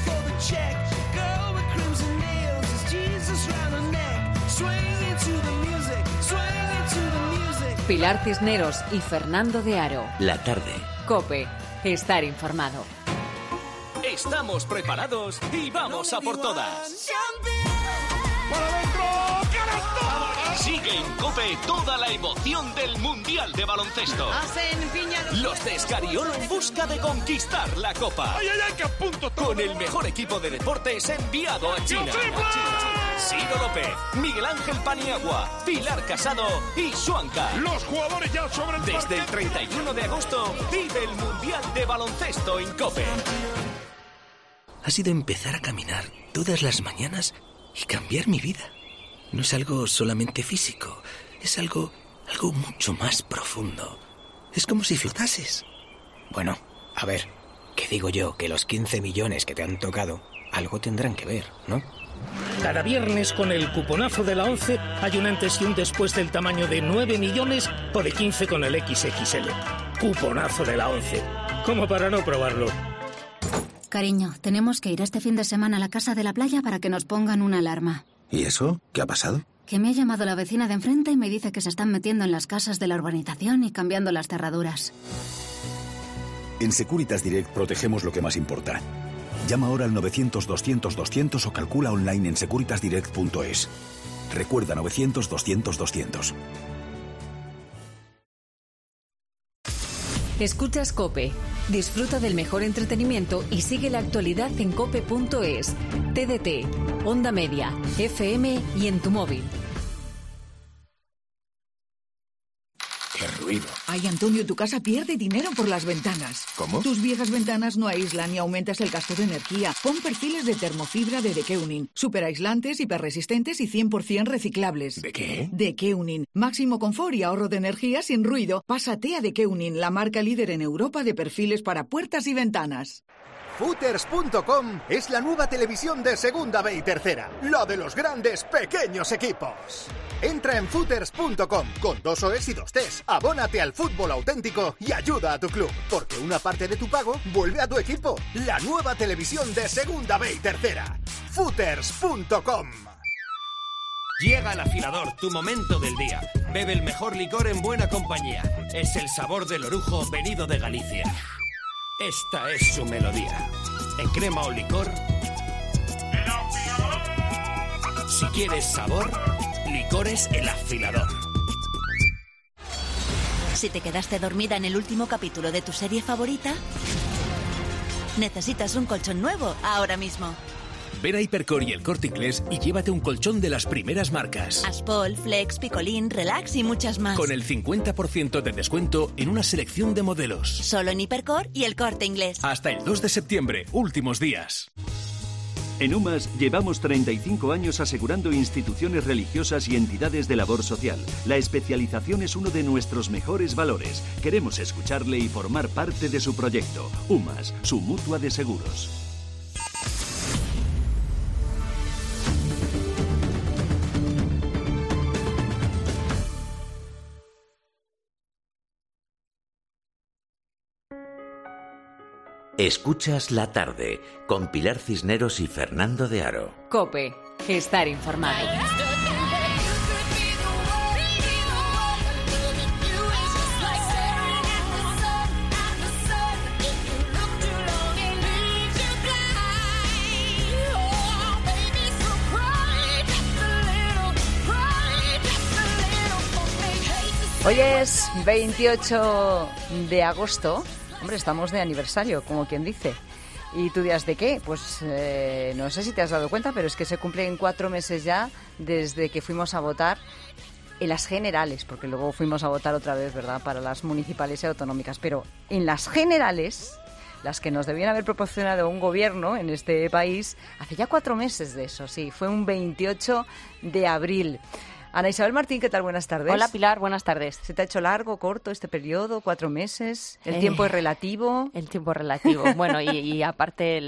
Pilar Cisneros y Fernando de Aro. La tarde. COPE. Estar informado. Estamos preparados y vamos a por todas. Sigue en COPE toda la emoción del Mundial de Baloncesto. Los de Escariolo en busca de conquistar la Copa. Con el mejor equipo de deportes enviado a China. Ciro López, Miguel Ángel Paniagua, Pilar Casado y Xuanca. Los jugadores ya sobre el Desde el 31 de agosto vive el Mundial de Baloncesto en COPE. Ha sido empezar a caminar todas las mañanas y cambiar mi vida. No es algo solamente físico, es algo mucho más profundo. Es como si flotases. Bueno, a ver, ¿qué digo yo? Que los 15 millones que te han tocado algo tendrán que ver, ¿no? Cada viernes con el cuponazo de la 11 hay un antes y un después del tamaño de 9 millones o de 15 con el XXL. Cuponazo de la 11. Como para no probarlo. Cariño, tenemos que ir este fin de semana a la casa de la playa para que nos pongan una alarma. ¿Y eso? ¿Qué ha pasado? Que me ha llamado la vecina de enfrente y me dice que se están metiendo en las casas de la urbanización y cambiando las cerraduras. En Securitas Direct protegemos lo que más importa. Llama ahora al 900-200-200 o calcula online en securitasdirect.es. Recuerda, 900-200-200. Escuchas COPE. Disfruta del mejor entretenimiento y sigue la actualidad en cope.es, TDT, Onda Media, FM y en tu móvil. ¡Qué ruido! Ay, Antonio, tu casa pierde dinero por las ventanas. ¿Cómo? Tus viejas ventanas no aíslan y aumentas el gasto de energía. Pon perfiles de termofibra de Keunin. Superaislantes, hiperresistentes y 100% reciclables. ¿De qué? De Keunin. Máximo confort y ahorro de energía sin ruido. Pásate a Keunin, la marca líder en Europa de perfiles para puertas y ventanas. Footers.com es la nueva televisión de Segunda B y Tercera, la de los grandes pequeños equipos. Entra en Footers.com con 2 OEs y 2 Ts. Abónate al fútbol auténtico y ayuda a tu club, porque una parte de tu pago vuelve a tu equipo. La nueva televisión de Segunda B y Tercera. Footers.com. Llega al afilador, tu momento del día. Bebe el mejor licor en buena compañía. Es el sabor del orujo venido de Galicia. Esta es su melodía. En crema o licor. Si quieres sabor, licor. Licores El Afilador. Si te quedaste dormida en el último capítulo de tu serie favorita, necesitas un colchón nuevo ahora mismo. Ven a Hipercor y El Corte Inglés y llévate un colchón de las primeras marcas. Aspol, Flex, Picolín, Relax y muchas más. Con el 50% de descuento en una selección de modelos. Solo en Hipercor y El Corte Inglés. Hasta el 2 de septiembre, últimos días. En UMAS llevamos 35 años asegurando instituciones religiosas y entidades de labor social. La especialización es uno de nuestros mejores valores. Queremos escucharle y formar parte de su proyecto. UMAS, su mutua de seguros. Escuchas La Tarde con Pilar Cisneros y Fernando de Aro. COPE. Estar informado. Hoy es 28 de agosto. Hombre, estamos de aniversario, como quien dice. ¿Y tú dirás de qué? Pues no sé si te has dado cuenta, pero es que se cumplen 4 meses ya desde que fuimos a votar en las generales, porque luego fuimos a votar otra vez, ¿verdad?, para las municipales y autonómicas. Pero en las generales, las que nos debían haber proporcionado un gobierno en este país, hace ya 4 meses de eso, sí, fue un 28 de abril. Ana Isabel Martín, ¿qué tal? Buenas tardes. Hola, Pilar, buenas tardes. ¿Se te ha hecho largo, corto este periodo? 4 meses. ¿El tiempo es relativo? El tiempo es relativo. Bueno, y aparte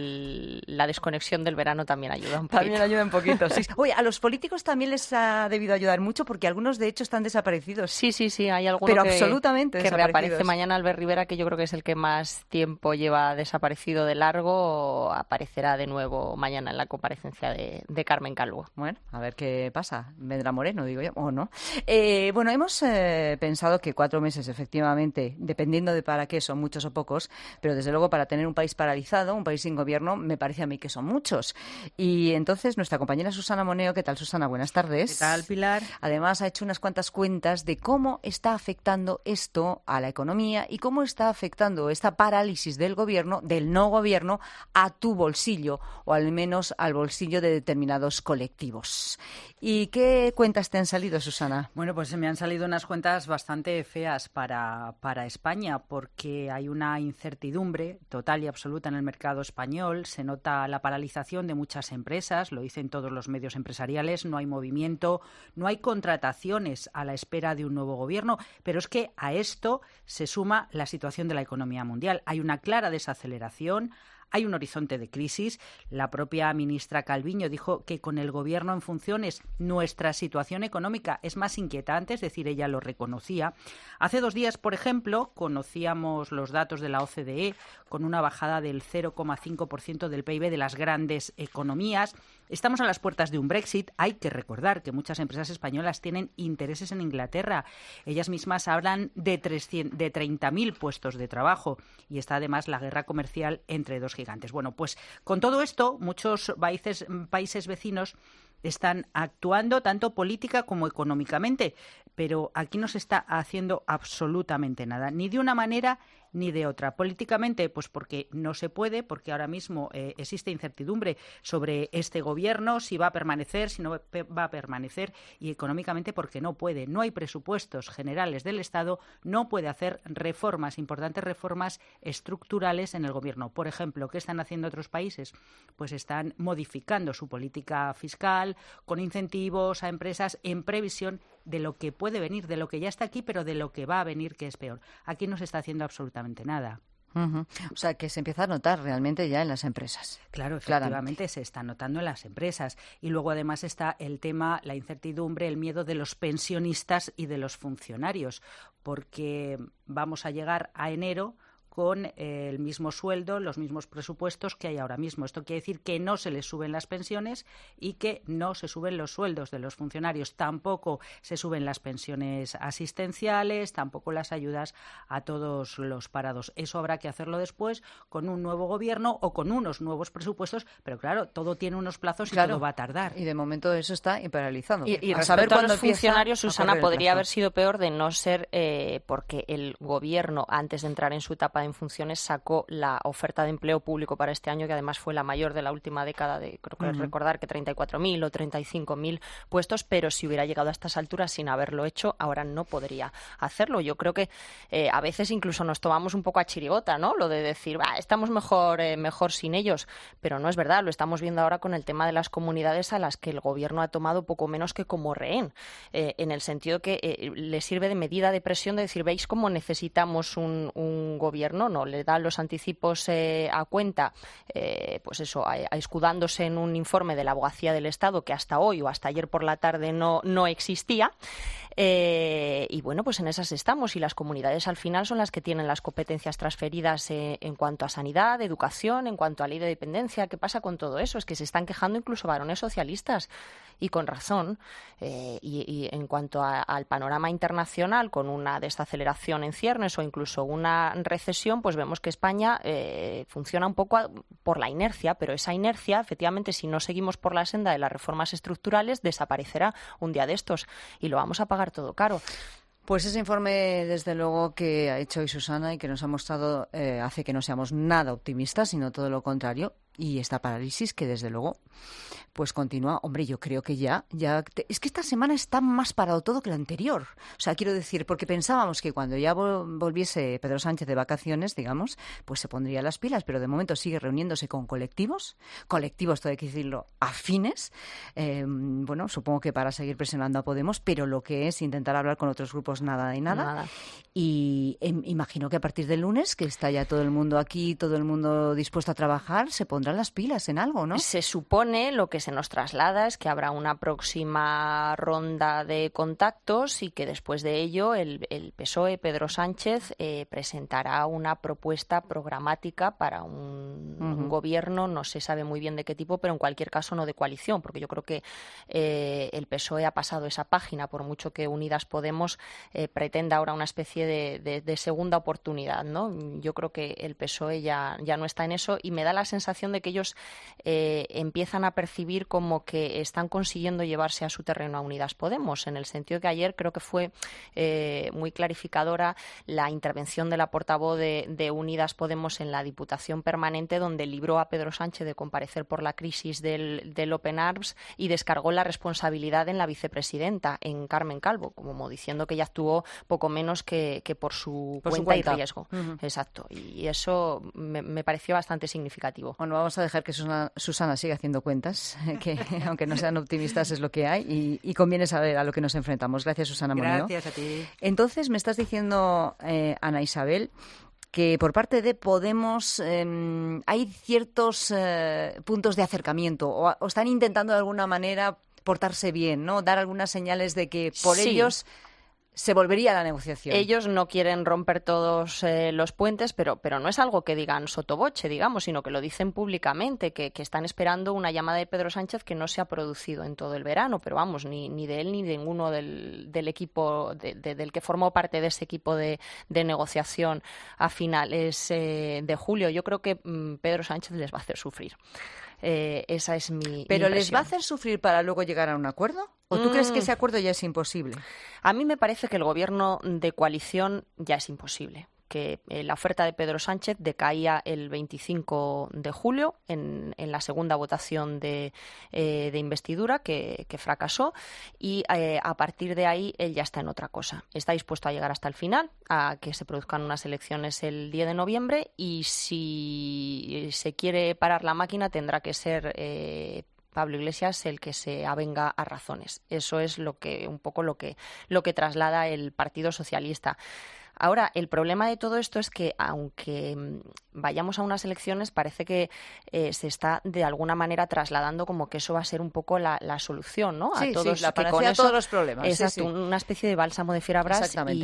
la desconexión del verano también ayuda un poquito. También ayuda un poquito, sí. Oye, a los políticos también les ha debido ayudar mucho porque algunos, de hecho, están desaparecidos. Sí, hay alguno pero absolutamente que reaparece mañana. Albert Rivera, que yo creo que es el que más tiempo lleva desaparecido de largo, aparecerá de nuevo mañana en la comparecencia de Carmen Calvo. Bueno, a ver qué pasa. Vendrá Moreno, digo yo, o no. Bueno, hemos pensado que 4 meses, efectivamente, dependiendo de para qué, son muchos o pocos, pero desde luego para tener un país paralizado, un país sin gobierno, me parece a mí que son muchos. Y entonces nuestra compañera Susana Moneo, ¿qué tal, Susana? Buenas tardes. ¿Qué tal, Pilar? Además ha hecho unas cuantas cuentas de cómo está afectando esto a la economía y cómo está afectando esta parálisis del gobierno, del no gobierno, a tu bolsillo, o al menos al bolsillo de determinados colectivos. ¿Y qué cuentas te han salido, Susana? Bueno, pues me han salido unas cuentas bastante feas para España, porque hay una incertidumbre total y absoluta en el mercado español. Se nota la paralización de muchas empresas, lo dicen todos los medios empresariales, no hay movimiento, no hay contrataciones a la espera de un nuevo gobierno, pero es que a esto se suma la situación de la economía mundial. Hay una clara desaceleración. Hay un horizonte de crisis. La propia ministra Calviño dijo que con el gobierno en funciones nuestra situación económica es más inquietante, es decir, ella lo reconocía. Hace 2 días, por ejemplo, conocíamos los datos de la OCDE con una bajada del 0,5% del PIB de las grandes economías. Estamos a las puertas de un Brexit. Hay que recordar que muchas empresas españolas tienen intereses en Inglaterra. Ellas mismas hablan de 30.000 puestos de trabajo y está además la guerra comercial entre dos gigantes. Bueno, pues con todo esto, muchos países vecinos están actuando tanto política como económicamente, pero aquí no se está haciendo absolutamente nada, ni de una manera ni de otra. Políticamente, pues porque no se puede, porque ahora mismo existe incertidumbre sobre este gobierno, si va a permanecer, si no va a permanecer, y económicamente porque no puede. No hay presupuestos generales del Estado, no puede hacer reformas, importantes reformas estructurales en el gobierno. Por ejemplo, ¿qué están haciendo otros países? Pues están modificando su política fiscal con incentivos a empresas en previsión de lo que puede venir, de lo que ya está aquí, pero de lo que va a venir, que es peor. Aquí no se está haciendo absolutamente nada. Uh-huh. O sea, que se empieza a notar realmente ya en las empresas. Claro, efectivamente se está notando en las empresas. Y luego además está el tema, la incertidumbre, el miedo de los pensionistas y de los funcionarios, porque vamos a llegar a enero con el mismo sueldo, los mismos presupuestos que hay ahora mismo. Esto quiere decir que no se les suben las pensiones y que no se suben los sueldos de los funcionarios. Tampoco se suben las pensiones asistenciales, tampoco las ayudas a todos los parados. Eso habrá que hacerlo después con un nuevo gobierno o con unos nuevos presupuestos, pero claro, todo tiene unos plazos y todo va a tardar. Y de momento eso está paralizado. Y a saber cuándo los funcionarios, Susana, podría haber sido peor de no ser porque el gobierno, antes de entrar en su etapa en funciones, sacó la oferta de empleo público para este año, que además fue la mayor de la última década, creo que recordar que 34.000 o 35.000 puestos, pero si hubiera llegado a estas alturas sin haberlo hecho, ahora no podría hacerlo. Yo creo que a veces incluso nos tomamos un poco a chirigota, ¿no? Lo de decir, estamos mejor sin ellos, pero no es verdad. Lo estamos viendo ahora con el tema de las comunidades a las que el gobierno ha tomado poco menos que como rehén, en el sentido que le sirve de medida de presión de decir, ¿veis cómo necesitamos un gobierno? No, le da los anticipos a cuenta, pues eso, escudándose en un informe de la Abogacía del Estado que hasta hoy o hasta ayer por la tarde no existía. Y bueno, pues en esas estamos, y las comunidades al final son las que tienen las competencias transferidas en cuanto a sanidad, educación, en cuanto a ley de dependencia. ¿Qué pasa con todo eso? Es que se están quejando incluso varones socialistas, y con razón. Y en cuanto al panorama internacional, con una desaceleración en ciernes o incluso una recesión, pues vemos que España funciona un poco por la inercia, pero esa inercia, efectivamente, si no seguimos por la senda de las reformas estructurales, desaparecerá un día de estos y lo vamos a pagar todo caro. Pues ese informe, desde luego, que ha hecho hoy Susana y que nos ha mostrado, hace que no seamos nada optimistas, sino todo lo contrario. Y esta parálisis que, desde luego, pues continúa. Hombre, yo creo que es que esta semana está más parado todo que la anterior. O sea, quiero decir, porque pensábamos que cuando ya volviese Pedro Sánchez de vacaciones, digamos, pues se pondría las pilas, pero de momento sigue reuniéndose con colectivos, todo hay que decirlo, afines, bueno, supongo que para seguir presionando a Podemos, pero lo que es intentar hablar con otros grupos, nada de nada. Y imagino que a partir del lunes, que está ya todo el mundo aquí, todo el mundo dispuesto a trabajar, se pondrán las pilas en algo, ¿no? Se supone, lo que se nos traslada es que habrá una próxima ronda de contactos y que después de ello el PSOE, Pedro Sánchez, presentará una propuesta programática para un gobierno, no se sabe muy bien de qué tipo, pero en cualquier caso no de coalición, porque yo creo que el PSOE ha pasado esa página, por mucho que Unidas Podemos pretenda ahora una especie de segunda oportunidad, ¿no? Yo creo que el PSOE ya no está en eso, y me da la sensación de que ellos empiezan a percibir como que están consiguiendo llevarse a su terreno a Unidas Podemos, en el sentido que ayer creo que fue muy clarificadora la intervención de la portavoz de Unidas Podemos en la Diputación Permanente, donde libró a Pedro Sánchez de comparecer por la crisis del Open Arms y descargó la responsabilidad en la vicepresidenta, en Carmen Calvo, como diciendo que ella actuó poco menos que por su cuenta y riesgo. Exacto, y eso me pareció bastante significativo. Bueno, vamos a dejar que Susana siga haciendo cuentas, que aunque no sean optimistas es lo que hay, y conviene saber a lo que nos enfrentamos. Gracias, Susana Moneo. Gracias a ti. Entonces, me estás diciendo, Ana Isabel, que por parte de Podemos hay ciertos puntos de acercamiento, o están intentando de alguna manera portarse bien, ¿no? Dar algunas señales de que por ellos se volvería a la negociación. Ellos no quieren romper todos los puentes, pero no es algo que digan sotoboche, digamos, sino que lo dicen públicamente, que están esperando una llamada de Pedro Sánchez que no se ha producido en todo el verano, pero vamos, ni de él ni de ninguno del equipo, del que formó parte de ese equipo de negociación a finales de julio. Yo creo que Pedro Sánchez les va a hacer sufrir. Esa es mi ¿Pero impresión. les va a hacer sufrir para luego llegar a un acuerdo? ¿O tú crees que ese acuerdo ya es imposible? A mí me parece que el gobierno de coalición ya es imposible. Que la oferta de Pedro Sánchez decaía el 25 de julio en la segunda votación de investidura que fracasó, y a partir de ahí él ya está en otra cosa. Está dispuesto a llegar hasta el final, a que se produzcan unas elecciones el 10 de noviembre, y si se quiere parar la máquina tendrá que ser Pablo Iglesias el que se avenga a razones. Eso es un poco lo que traslada el Partido Socialista. Ahora, el problema de todo esto es que, aunque vayamos a unas elecciones parece que se está de alguna manera trasladando como que eso va a ser un poco la solución, ¿no? A todos los problemas. Exacto, una especie de bálsamo de Fierabras. Exactamente.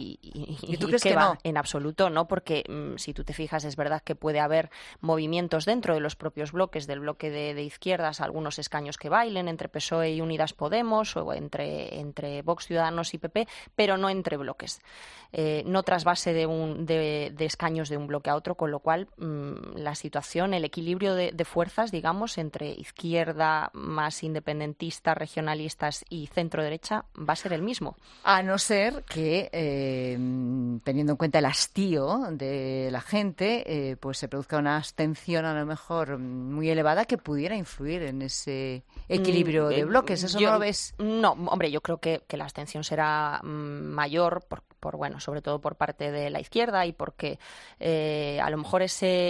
¿Y tú crees que no? En absoluto no, porque si tú te fijas es verdad que puede haber movimientos dentro de los propios bloques, del bloque de izquierdas, algunos escaños que bailen entre PSOE y Unidas Podemos o entre Vox, Ciudadanos y PP, pero no entre bloques. No trasvase de escaños de un bloque a otro, con lo cual la situación, el equilibrio de fuerzas, digamos, entre izquierda más independentista, regionalistas y centro-derecha va a ser el mismo. A no ser que, teniendo en cuenta el hastío de la gente, pues se produzca una abstención a lo mejor muy elevada que pudiera influir en ese equilibrio de bloques. ¿Eso no lo ves? No, hombre, yo creo que la abstención será mayor sobre todo por parte de la izquierda y porque a lo mejor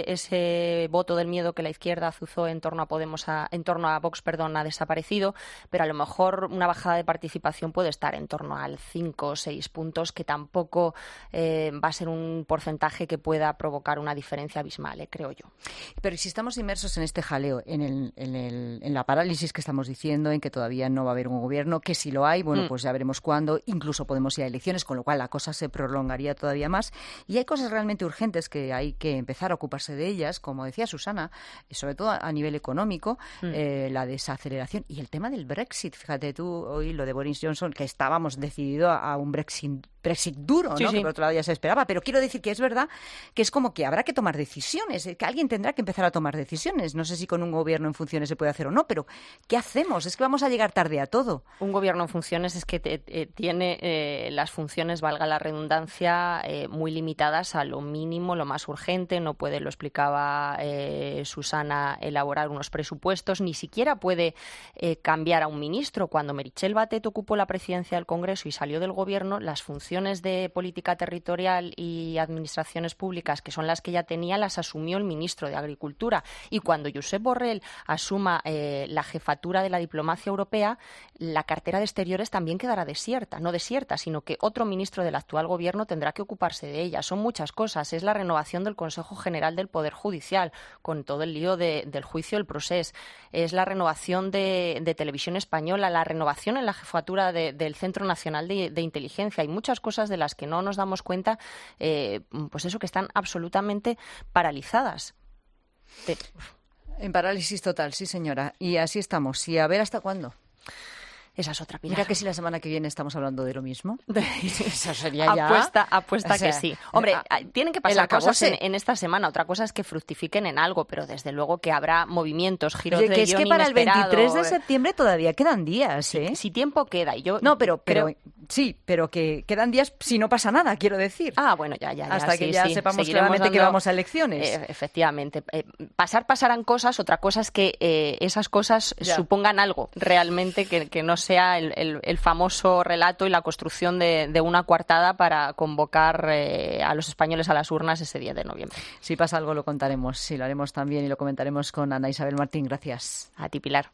ese voto del miedo que la izquierda azuzó en torno a Vox, ha desaparecido, pero a lo mejor una bajada de participación puede estar en torno al 5 o 6 puntos, que tampoco va a ser un porcentaje que pueda provocar una diferencia abismal, creo yo. Pero si estamos inmersos en este jaleo, en la parálisis que estamos diciendo, en que todavía no va a haber un gobierno, que si lo hay, pues ya veremos cuándo, incluso podemos ir a elecciones, con lo cual la cosa se prolongaría todavía más, y hay cosas realmente urgentes que hay que empezar a ocuparse de ellas, como decía Susana, y sobre todo a nivel económico, la desaceleración y el tema del Brexit. Fíjate tú, hoy lo de Boris Johnson, que estábamos decididos a un Brexit duro, ¿no? Sí. Que por otro lado ya se esperaba, pero quiero decir que es verdad que es como que habrá que tomar decisiones, que alguien tendrá que empezar a tomar decisiones. No sé si con un gobierno en funciones se puede hacer o no, pero ¿qué hacemos? Es que vamos a llegar tarde a todo. Un gobierno en funciones es que tiene las funciones, valga la redundancia, muy limitadas a lo mínimo, lo más urgente. No puede, lo explicaba Susana, elaborar unos presupuestos, ni siquiera puede cambiar a un ministro. Cuando Meritxell Batet ocupó la presidencia del Congreso y salió del gobierno, las funciones de política territorial y administraciones públicas, que son las que ya tenía, las asumió el ministro de Agricultura. Y cuando Josep Borrell asuma la jefatura de la diplomacia europea, la cartera de Exteriores también quedará desierta. No desierta, sino que otro ministro del actual gobierno tendrá que ocuparse de ella. Son muchas cosas. Es la renovación del Consejo General del Poder Judicial, con todo el lío del juicio del Procés. Es la renovación de Televisión Española, la renovación en la jefatura del Centro Nacional de Inteligencia. Hay muchas cosas de las que no nos damos cuenta, pues eso, que están absolutamente paralizadas. En parálisis total, sí, señora. Y así estamos. Y a ver hasta cuándo. Esa es otra, Pilar. Mira que si la semana que viene estamos hablando de lo mismo. Eso sería ya... Apuesta que sí. Hombre, tienen que pasar cosas en esta semana. Otra cosa es que fructifiquen en algo, pero desde luego que habrá movimientos, giros de guión inesperados. Es que para el 23 de septiembre todavía quedan días, ¿eh? Si tiempo queda. Y yo no, pero sí, pero que quedan días si no pasa nada, quiero decir. Bueno, ya. Hasta que ya sepamos claramente que vamos a elecciones. Efectivamente. Pasarán cosas. Otra cosa es que esas cosas supongan algo realmente que no sea el famoso relato y la construcción de una coartada para convocar a los españoles a las urnas ese 10 de noviembre. Si pasa algo lo contaremos, sí, lo haremos también y lo comentaremos con Ana Isabel Martín. Gracias. A ti, Pilar.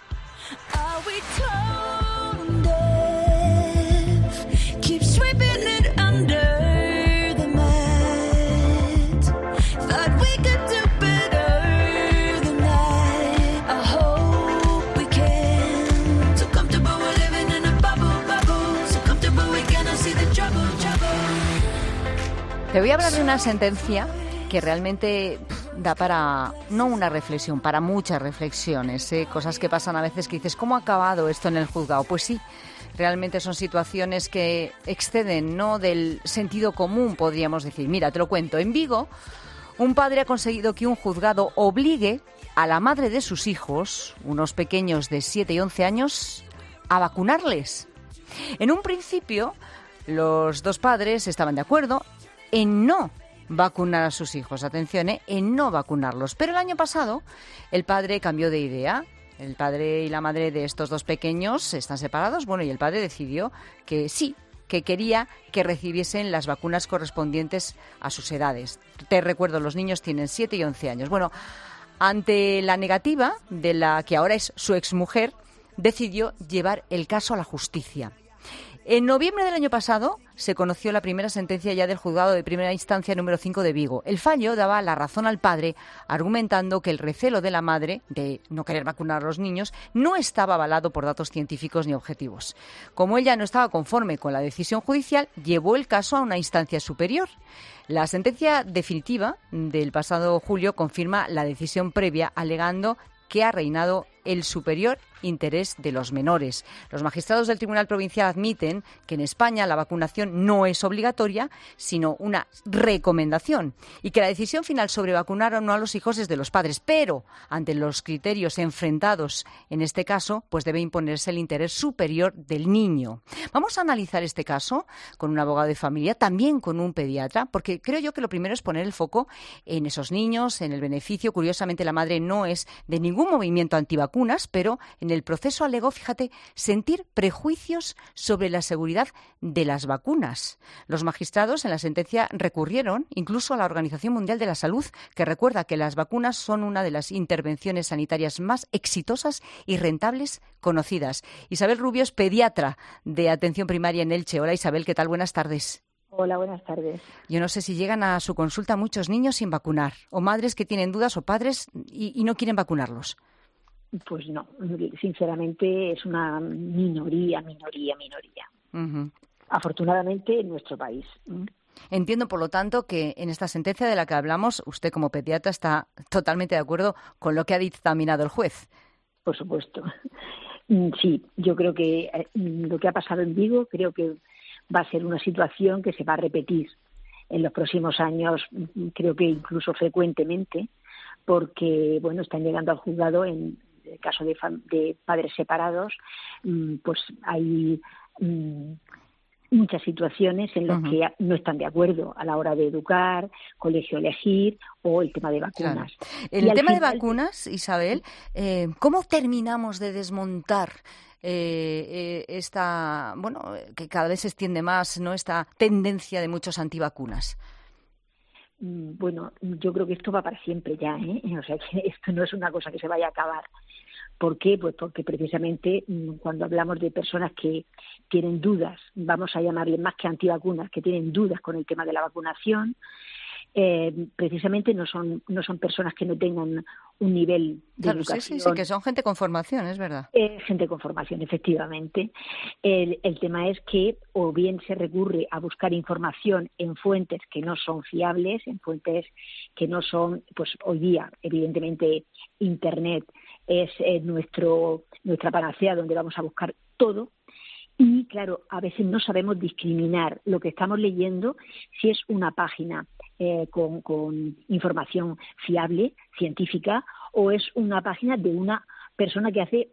Te voy a hablar de una sentencia que realmente da para, no una reflexión, para muchas reflexiones, cosas que pasan a veces que dices, ¿cómo ha acabado esto en el juzgado? Pues sí, realmente son situaciones que exceden, ¿no?, del sentido común, podríamos decir. Mira, te lo cuento. En Vigo, un padre ha conseguido que un juzgado obligue a la madre de sus hijos, unos pequeños de 7 y 11 años, a vacunarles. En un principio, los dos padres estaban de acuerdo en no vacunar a sus hijos, atención, en no vacunarlos. Pero el año pasado el padre cambió de idea. El padre y la madre de estos dos pequeños están separados, y el padre decidió que sí, que quería que recibiesen las vacunas correspondientes a sus edades. Te recuerdo, los niños tienen 7 y 11 años. Ante la negativa de la que ahora es su exmujer, decidió llevar el caso a la justicia. En noviembre del año pasado se conoció la primera sentencia ya del juzgado de primera instancia número 5 de Vigo. El fallo daba la razón al padre, argumentando que el recelo de la madre de no querer vacunar a los niños no estaba avalado por datos científicos ni objetivos. Como ella no estaba conforme con la decisión judicial, llevó el caso a una instancia superior. La sentencia definitiva del pasado julio confirma la decisión previa, alegando que ha reinado el superior interés de los menores. Los magistrados del Tribunal Provincial admiten que en España la vacunación no es obligatoria, sino una recomendación, y que la decisión final sobre vacunar o no a los hijos es de los padres, pero ante los criterios enfrentados en este caso, pues debe imponerse el interés superior del niño. Vamos a analizar este caso con un abogado de familia, también con un pediatra, porque creo yo que lo primero es poner el foco en esos niños, en el beneficio. Curiosamente, la madre no es de ningún movimiento antivacunas, pero en el proceso alegó, fíjate, sentir prejuicios sobre la seguridad de las vacunas. Los magistrados en la sentencia recurrieron incluso a la Organización Mundial de la Salud, que recuerda que las vacunas son una de las intervenciones sanitarias más exitosas y rentables conocidas. Isabel Rubio es pediatra de atención primaria en Elche. Hola Isabel, ¿qué tal? Buenas tardes. Hola, buenas tardes. Yo no sé si llegan a su consulta muchos niños sin vacunar, o madres que tienen dudas, o padres y no quieren vacunarlos. Pues no, sinceramente es una minoría. Uh-huh. Afortunadamente en nuestro país. Entiendo, por lo tanto, que en esta sentencia de la que hablamos, usted como pediatra está totalmente de acuerdo con lo que ha dictaminado el juez. Por supuesto. Sí, yo creo que lo que ha pasado en Vigo creo que va a ser una situación que se va a repetir en los próximos años, creo que incluso frecuentemente, porque bueno, están llegando al juzgado en el caso de padres separados, pues hay muchas situaciones en las que no están de acuerdo a la hora de educar, colegio elegir o el tema de vacunas. Claro. El tema de vacunas, Isabel, ¿cómo terminamos de desmontar esta, bueno, que cada vez se extiende más, ¿no?, esta tendencia de muchos antivacunas? Bueno, yo creo que esto va para siempre ya, ¿eh? O sea, que esto no es una cosa que se vaya a acabar. ¿Por qué? Pues porque precisamente cuando hablamos de personas que tienen dudas, vamos a llamarles más que antivacunas, que tienen dudas con el tema de la vacunación, precisamente no son personas que no tengan un nivel de educación. Sí, que son gente con formación, es verdad. Gente con formación, efectivamente. El tema es que o bien se recurre a buscar información en fuentes que no son fiables, en fuentes que no son, pues hoy día, evidentemente, Internet es nuestra panacea donde vamos a buscar todo. Y, claro, a veces no sabemos discriminar lo que estamos leyendo, si es una página con información fiable, científica, o es una página de una persona que hace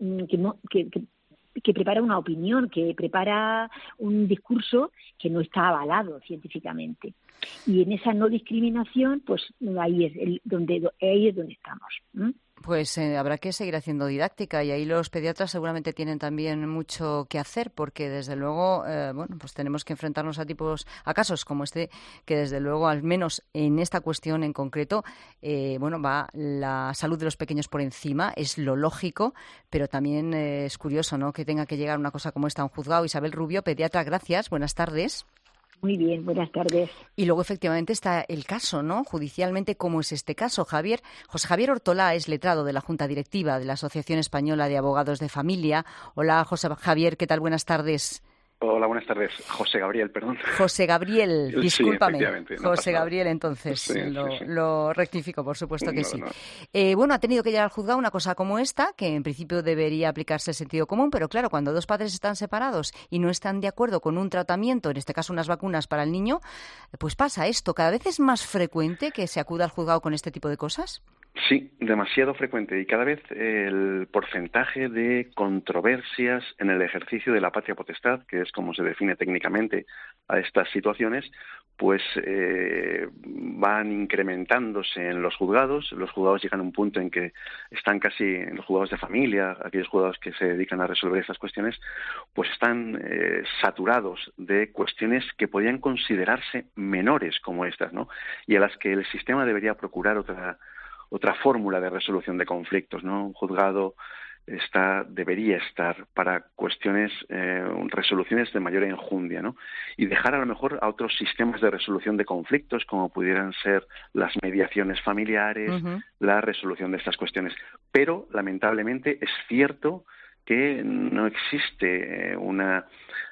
que prepara una opinión, que prepara un discurso que no está avalado científicamente. Y en esa no discriminación, pues ahí es donde estamos. Pues habrá que seguir haciendo didáctica, y ahí los pediatras seguramente tienen también mucho que hacer, porque desde luego bueno, pues tenemos que enfrentarnos a casos como este, que desde luego, al menos en esta cuestión en concreto, bueno, va la salud de los pequeños por encima, es lo lógico, pero también es curioso, ¿no?, que tenga que llegar una cosa como esta a un juzgado. Isabel Rubio, pediatra, gracias, buenas tardes. Muy bien, buenas tardes. Y luego, efectivamente, está el caso, ¿no? Judicialmente, ¿cómo es este caso? José Javier Ortolá es letrado de la Junta Directiva de la Asociación Española de Abogados de Familia. Hola, José Javier, ¿qué tal? Buenas tardes. Hola, buenas tardes. José Gabriel, perdón. José Gabriel, discúlpame. Sí, no José Gabriel, entonces, sí. Lo rectifico, por supuesto que sí. No. Bueno, ha tenido que llegar al juzgado una cosa como esta, que en principio debería aplicarse el sentido común, pero claro, cuando dos padres están separados y no están de acuerdo con un tratamiento, en este caso unas vacunas para el niño, pues pasa esto. ¿Cada vez es más frecuente que se acuda al juzgado con este tipo de cosas? Sí, demasiado frecuente, y cada vez el porcentaje de controversias en el ejercicio de la patria potestad, que es como se define técnicamente a estas situaciones, pues van incrementándose en los juzgados. Los juzgados llegan a un punto en que están casi, en los juzgados de familia, aquellos juzgados que se dedican a resolver estas cuestiones, pues están saturados de cuestiones que podían considerarse menores como estas, ¿no? Y a las que el sistema debería procurar otra fórmula de resolución de conflictos, ¿no? Un juzgado debería estar para cuestiones, resoluciones de mayor enjundia, ¿no? Y dejar a lo mejor a otros sistemas de resolución de conflictos, como pudieran ser las mediaciones familiares, la resolución de estas cuestiones. Pero, lamentablemente, es cierto que no existe no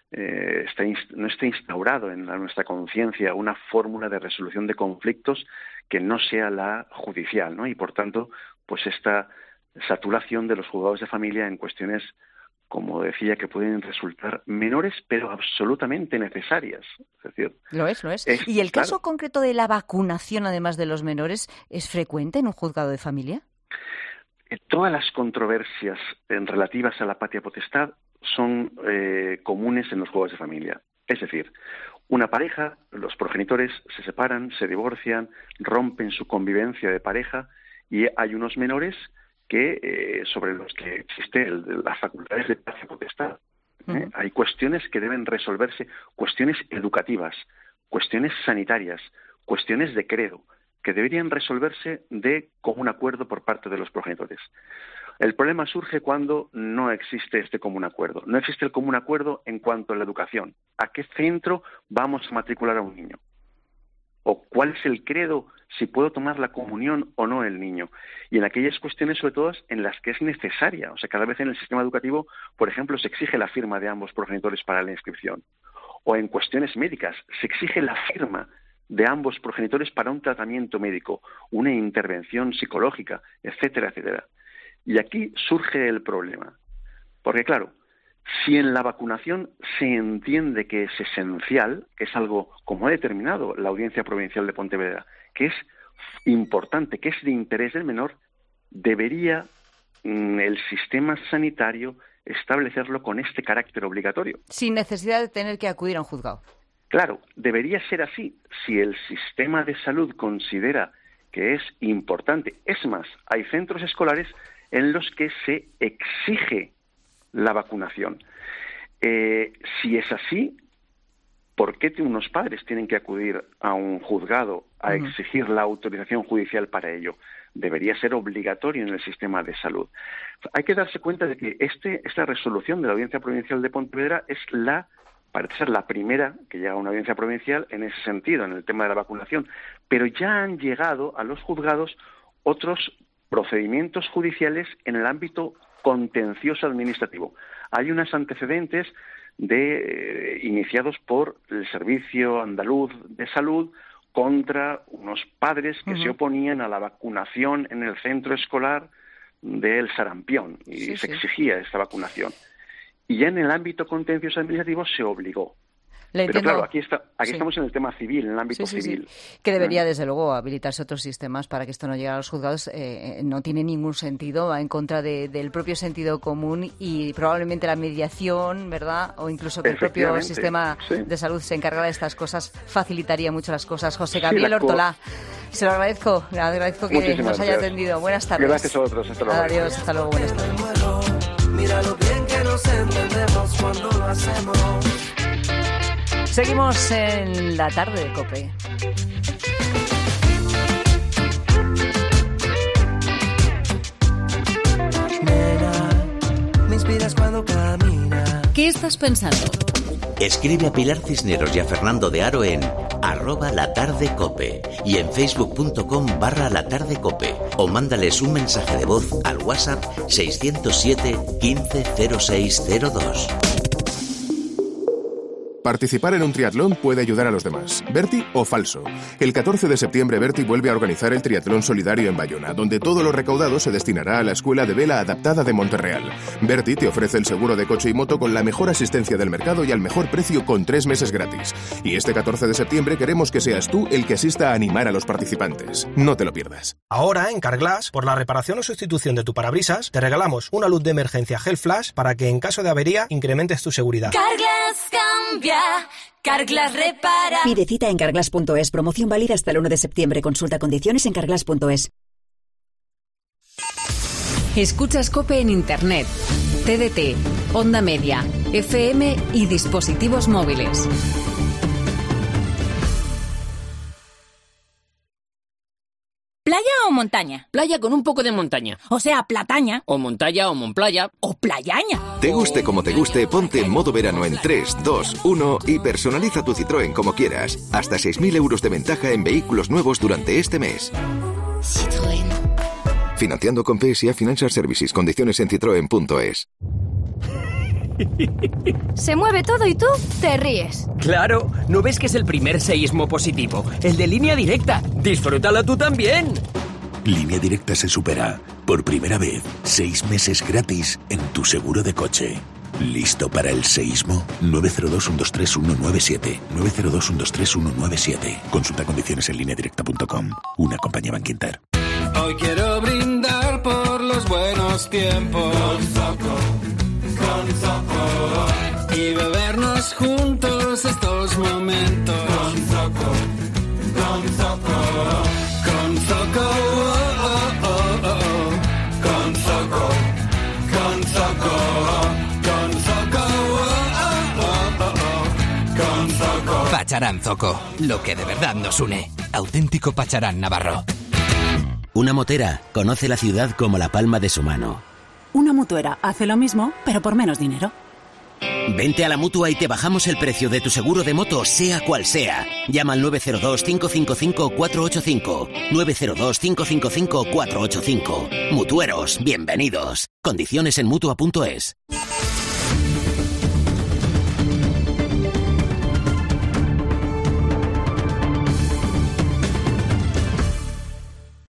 está instaurado en nuestra conciencia una fórmula de resolución de conflictos que no sea la judicial, ¿no? Y, por tanto, pues esta saturación de los juzgados de familia en cuestiones, como decía, que pueden resultar menores, pero absolutamente necesarias. Es decir, lo es. ¿Y el caso concreto de la vacunación, además de los menores, es frecuente en un juzgado de familia? Todas las controversias relativas a la patria potestad son comunes en los juzgados de familia. Es decir, una pareja, los progenitores se separan, se divorcian, rompen su convivencia de pareja y hay unos menores sobre los que existe las facultades de patria potestad. Hay cuestiones que deben resolverse, cuestiones educativas, cuestiones sanitarias, cuestiones de credo, que deberían resolverse de común acuerdo por parte de los progenitores. El problema surge cuando no existe este común acuerdo. No existe el común acuerdo en cuanto a la educación. ¿A qué centro vamos a matricular a un niño? ¿O cuál es el credo, si puedo tomar la comunión o no el niño? Y en aquellas cuestiones, sobre todo, en las que es necesaria. O sea, cada vez en el sistema educativo, por ejemplo, se exige la firma de ambos progenitores para la inscripción. O en cuestiones médicas, se exige la firma de ambos progenitores para un tratamiento médico, una intervención psicológica, etcétera, etcétera. Y aquí surge el problema. Porque, claro, si en la vacunación se entiende que es esencial, que es algo, como ha determinado la Audiencia Provincial de Pontevedra, que es importante, que es de interés del menor, debería el sistema sanitario establecerlo con este carácter obligatorio. Sin necesidad de tener que acudir a un juzgado. Claro, debería ser así. Si el sistema de salud considera que es importante, es más, hay centros escolares en los que se exige la vacunación. Si es así, ¿por qué unos padres tienen que acudir a un juzgado a exigir la autorización judicial para ello? Debería ser obligatorio en el sistema de salud. Hay que darse cuenta de que esta resolución de la Audiencia Provincial de Pontevedra parece ser la primera que llega a una audiencia provincial en ese sentido, en el tema de la vacunación. Pero ya han llegado a los juzgados otros procedimientos judiciales en el ámbito contencioso administrativo. Hay unos antecedentes iniciados por el Servicio Andaluz de Salud contra unos padres que se oponían a la vacunación en el centro escolar del sarampión y se exigía esta vacunación. Y ya en el ámbito contencioso administrativo se obligó. Pero claro, aquí estamos en el tema civil, en el ámbito civil. Que debería, desde luego, habilitarse otros sistemas para que esto no llegue a los juzgados. No tiene ningún sentido, va en contra del propio sentido común y probablemente la mediación, ¿verdad? O incluso que el propio sistema de salud se encargara de estas cosas, facilitaría mucho las cosas. José Gabriel Ortolá, se lo agradezco. Le agradezco que nos haya atendido. Buenas tardes. Gracias a vosotros. Hasta luego. Adiós, hasta luego. Buenas tardes. Mira lo bien que nos entendemos cuando lo hacemos. Seguimos en la tarde de COPE. Nena, me inspiras cuando caminas. ¿Qué estás pensando? Escribe a Pilar Cisneros y a Fernando de Aro en @latardecope y en facebook.com/latardecope o mándales un mensaje de voz al WhatsApp 607 15 0602. Participar en un triatlón puede ayudar a los demás. ¿Berti o falso? El 14 de septiembre Berti vuelve a organizar el Triatlón Solidario en Bayona, donde todo lo recaudado se destinará a la Escuela de Vela Adaptada de Monterreal. Berti te ofrece el seguro de coche y moto con la mejor asistencia del mercado y al mejor precio con 3 meses gratis. Y este 14 de septiembre queremos que seas tú el que asista a animar a los participantes. No te lo pierdas. Ahora, en Carglass, por la reparación o sustitución de tu parabrisas, te regalamos una luz de emergencia Gel Flash para que en caso de avería incrementes tu seguridad. Carglass cambia. Carglass repara. Pide cita en carglass.es. Promoción válida hasta el 1 de septiembre. Consulta condiciones en carglass.es. Escuchas COPE en Internet, TDT, Onda Media, FM y dispositivos móviles. ¿Playa o montaña? Playa con un poco de montaña. O sea, plataña. O montalla o monplaya. O playaña. Te guste como te guste, ponte en modo verano en 3, 2, 1 y personaliza tu Citroën como quieras. Hasta 6.000 euros de ventaja en vehículos nuevos durante este mes. Citroën. Financiando con PSA Financial Services. Condiciones en citroen.es. Se mueve todo y tú te ríes. Claro, ¿no ves que es el primer seísmo positivo? El de Línea Directa. ¡Disfrútalo tú también! Línea Directa se supera. Por primera vez, 6 meses gratis en tu seguro de coche. ¿Listo para el seísmo? 902-123-197. 902-123-197. Consulta condiciones en lineadirecta.com. Una compañía Bankinter. Hoy quiero brindar por los buenos tiempos. Con Zoco. Y bebernos juntos estos momentos. Con Zoco. Con Zoco. Con Zoco. Oh, oh, oh, oh. Con Zoco. Con Zoco. Con Zoco. Oh, oh, oh, oh. Con Zoco. Pacharán Zoco. Lo que de verdad nos une. Auténtico Pacharán navarro. Una motera conoce la ciudad como la palma de su mano. Una mutuera hace lo mismo, pero por menos dinero. Vente a la Mutua y te bajamos el precio de tu seguro de moto, sea cual sea. Llama al 902-555-485. 902-555-485. Mutueros, bienvenidos. Condiciones en Mutua.es.